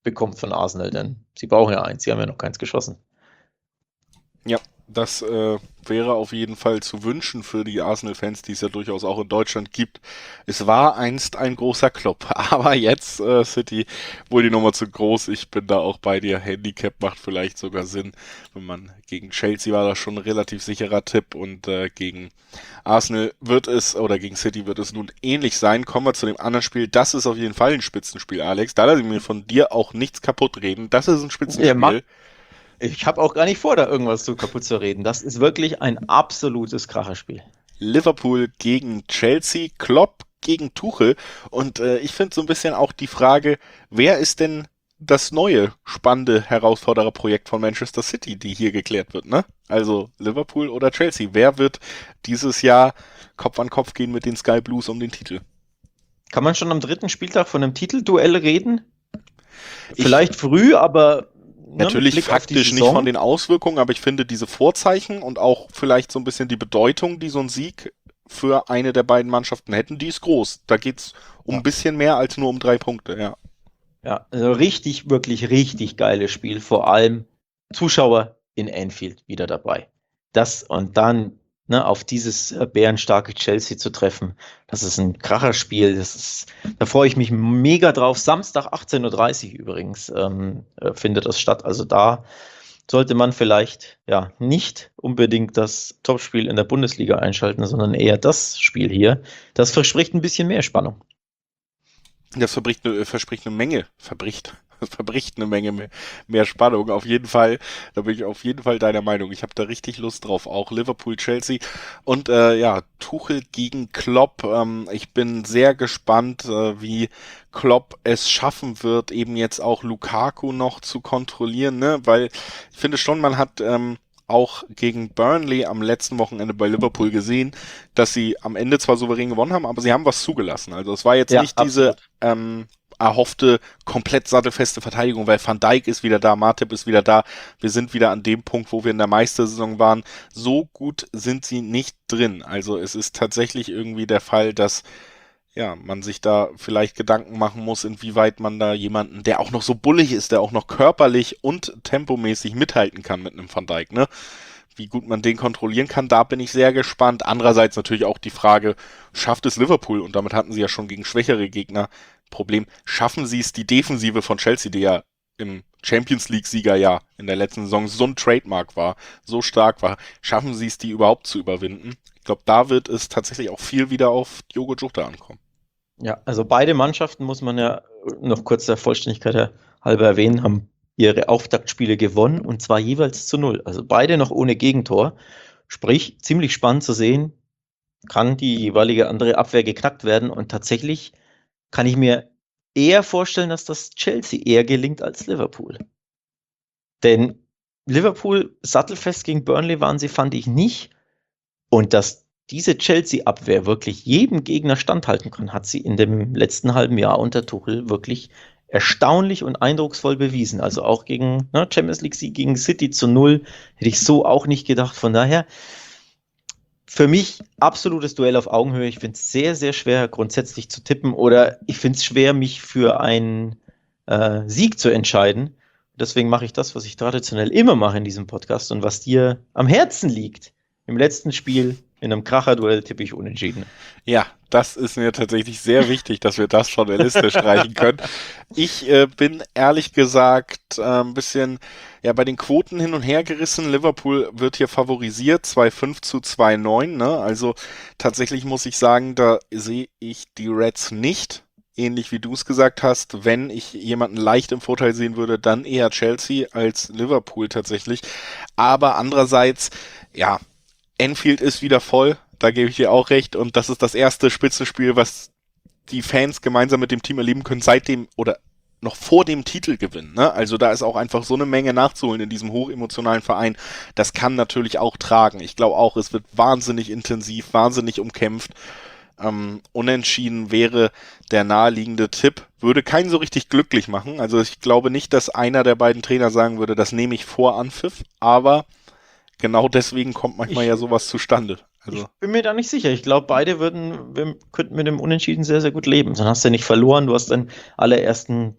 bekommt von Arsenal, denn sie brauchen ja eins, sie haben ja noch keins geschossen. Ja, das wäre auf jeden Fall zu wünschen für die Arsenal-Fans, die es ja durchaus auch in Deutschland gibt. Es war einst ein großer Klopp, aber jetzt City wohl die Nummer zu groß. Ich bin da auch bei dir. Handicap macht vielleicht sogar Sinn, wenn man gegen Chelsea war das schon ein relativ sicherer Tipp und gegen Arsenal wird es, oder gegen City wird es nun ähnlich sein. Kommen wir zu dem anderen Spiel. Das ist auf jeden Fall ein Spitzenspiel, Alex. Da lasse ich mir von dir auch nichts kaputt reden. Das ist ein Spitzenspiel. Ich habe auch gar nicht vor, da irgendwas so kaputt zu reden. Das ist wirklich ein absolutes Kracherspiel. Liverpool gegen Chelsea, Klopp gegen Tuchel. Und ich finde so ein bisschen auch die Frage, wer ist denn das neue, spannende Herausfordererprojekt von Manchester City, die hier geklärt wird, ne? Also Liverpool oder Chelsea. Wer wird dieses Jahr Kopf an Kopf gehen mit den Sky Blues um den Titel? Kann man schon am 3. Spieltag von einem Titelduell reden? Vielleicht früh, aber natürlich faktisch nicht von den Auswirkungen, aber ich finde diese Vorzeichen und auch vielleicht so ein bisschen die Bedeutung, die so ein Sieg für eine der beiden Mannschaften hätten, die ist groß. Da geht's um ein bisschen mehr als nur um 3 Punkte, ja. Ja, also wirklich richtig geiles Spiel. Vor allem Zuschauer in Anfield wieder dabei. Das und dann auf dieses bärenstarke Chelsea zu treffen, das ist ein Kracherspiel. Da freue ich mich mega drauf. Samstag 18:30 Uhr übrigens findet das statt. Also da sollte man vielleicht nicht unbedingt das Topspiel in der Bundesliga einschalten, sondern eher das Spiel hier. Das verspricht ein bisschen mehr Spannung. Das verbricht eine Menge mehr Spannung. Auf jeden Fall, da bin ich auf jeden Fall deiner Meinung. Ich habe da richtig Lust drauf. Auch Liverpool, Chelsea und Tuchel gegen Klopp. Ich bin sehr gespannt, wie Klopp es schaffen wird, eben jetzt auch Lukaku noch zu kontrollieren, ne? Weil ich finde schon, man hat auch gegen Burnley am letzten Wochenende bei Liverpool gesehen, dass sie am Ende zwar souverän gewonnen haben, aber sie haben was zugelassen. Also es war jetzt nicht absolut diese erhoffte, komplett sattelfeste Verteidigung, weil Van Dijk ist wieder da, Matip ist wieder da. Wir sind wieder an dem Punkt, wo wir in der Meistersaison waren. So gut sind sie nicht drin. Also es ist tatsächlich irgendwie der Fall, dass man sich da vielleicht Gedanken machen muss, inwieweit man da jemanden, der auch noch so bullig ist, der auch noch körperlich und tempomäßig mithalten kann mit einem Van Dijk, ne? Wie gut man den kontrollieren kann, da bin ich sehr gespannt. Andererseits natürlich auch die Frage, schafft es Liverpool, und damit hatten sie ja schon gegen schwächere Gegner Problem, schaffen sie es, die Defensive von Chelsea, die ja im Champions League-Siegerjahr in der letzten Saison so ein Trademark war, so stark war, schaffen sie es, die überhaupt zu überwinden? Ich glaube, da wird es tatsächlich auch viel wieder auf Diogo Jota ankommen. Ja, also beide Mannschaften, muss man ja noch kurz der Vollständigkeit halber erwähnen, haben ihre Auftaktspiele gewonnen und zwar jeweils zu 0. Also beide noch ohne Gegentor. Sprich, ziemlich spannend zu sehen, kann die jeweilige andere Abwehr geknackt werden und tatsächlich kann ich mir eher vorstellen, dass das Chelsea eher gelingt als Liverpool. Denn Liverpool sattelfest gegen Burnley waren sie, fand ich nicht. Und dass diese Chelsea-Abwehr wirklich jedem Gegner standhalten kann, hat sie in dem letzten halben Jahr unter Tuchel wirklich erstaunlich und eindrucksvoll bewiesen. Also auch gegen Champions League-Sieg gegen City zu 0 hätte ich so auch nicht gedacht. Von daher für mich absolutes Duell auf Augenhöhe. Ich finde es sehr, sehr schwer grundsätzlich zu tippen oder ich finde es schwer, mich für einen Sieg zu entscheiden. Deswegen mache ich das, was ich traditionell immer mache in diesem Podcast und was dir am Herzen liegt. Im letzten Spiel in einem Kracherduell tippe ich unentschieden. Ja, das ist mir tatsächlich sehr wichtig, dass wir das von der Liste streichen können. Ich bin ehrlich gesagt ein bisschen bei den Quoten hin und her gerissen. Liverpool wird hier favorisiert, 2,5 zu 2,9. Ne? Also tatsächlich muss ich sagen, da sehe ich die Reds nicht. Ähnlich wie du es gesagt hast, wenn ich jemanden leicht im Vorteil sehen würde, dann eher Chelsea als Liverpool tatsächlich. Aber andererseits, Anfield ist wieder voll, da gebe ich dir auch recht, und das ist das erste Spitzenspiel, was die Fans gemeinsam mit dem Team erleben können, seitdem oder noch vor dem Titelgewinn, ne? Also da ist auch einfach so eine Menge nachzuholen in diesem hochemotionalen Verein. Das kann natürlich auch tragen. Ich glaube auch, es wird wahnsinnig intensiv, wahnsinnig umkämpft. Unentschieden wäre der naheliegende Tipp, würde keinen so richtig glücklich machen. Also ich glaube nicht, dass einer der beiden Trainer sagen würde, das nehme ich vor Anpfiff, aber genau deswegen kommt manchmal ja sowas zustande. Also. Ich bin mir da nicht sicher. Ich glaube, beide könnten mit dem Unentschieden sehr, sehr gut leben. Dann hast du nicht verloren, du hast deinen allerersten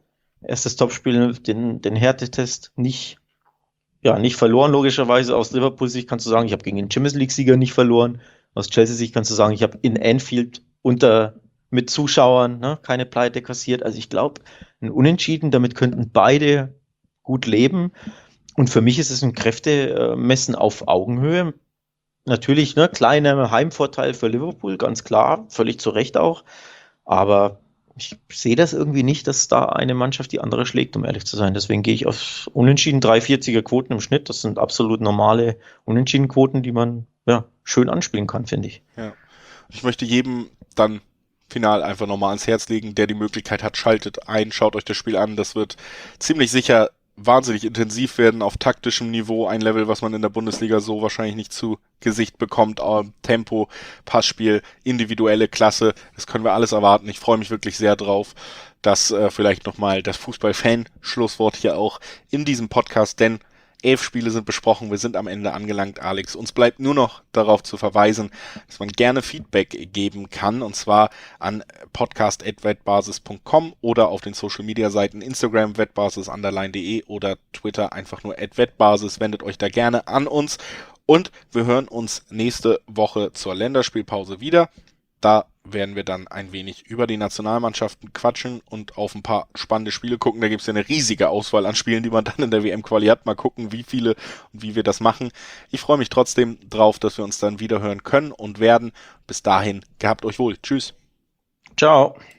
erstes Topspiel, den Härtetest nicht verloren, logischerweise. Aus Liverpool-Sicht kannst du sagen, ich habe gegen den Champions-League-Sieger nicht verloren. Aus Chelsea-Sicht kannst du sagen, ich habe in Anfield mit Zuschauern, ne, keine Pleite kassiert. Also ich glaube, ein Unentschieden, damit könnten beide gut leben. Und für mich ist es ein Kräftemessen auf Augenhöhe. Natürlich, ne, kleiner Heimvorteil für Liverpool, ganz klar, völlig zu Recht auch. Aber ich sehe das irgendwie nicht, dass da eine Mannschaft die andere schlägt, um ehrlich zu sein. Deswegen gehe ich auf Unentschieden, 3,40er Quoten im Schnitt. Das sind absolut normale Unentschieden-Quoten, die man schön anspielen kann, finde ich. Ja. Ich möchte jedem dann final einfach nochmal ans Herz legen, der die Möglichkeit hat, schaltet ein, schaut euch das Spiel an. Das wird ziemlich sicher wahnsinnig intensiv werden auf taktischem Niveau. Ein Level, was man in der Bundesliga so wahrscheinlich nicht zu Gesicht bekommt. Tempo, Passspiel, individuelle Klasse. Das können wir alles erwarten. Ich freue mich wirklich sehr drauf. Das vielleicht nochmal das Fußball-Fan-Schlusswort hier auch in diesem Podcast, denn 11 Spiele sind besprochen, wir sind am Ende angelangt, Alex. Uns bleibt nur noch darauf zu verweisen, dass man gerne Feedback geben kann, und zwar an podcast@wettbasis.com oder auf den Social-Media-Seiten Instagram wettbasis_de oder Twitter einfach nur @wettbasis. Wendet euch da gerne an uns und wir hören uns nächste Woche zur Länderspielpause wieder. Da werden wir dann ein wenig über die Nationalmannschaften quatschen und auf ein paar spannende Spiele gucken. Da gibt es ja eine riesige Auswahl an Spielen, die man dann in der WM-Quali hat. Mal gucken, wie viele und wie wir das machen. Ich freue mich trotzdem drauf, dass wir uns dann wieder hören können und werden. Bis dahin, gehabt euch wohl. Tschüss. Ciao.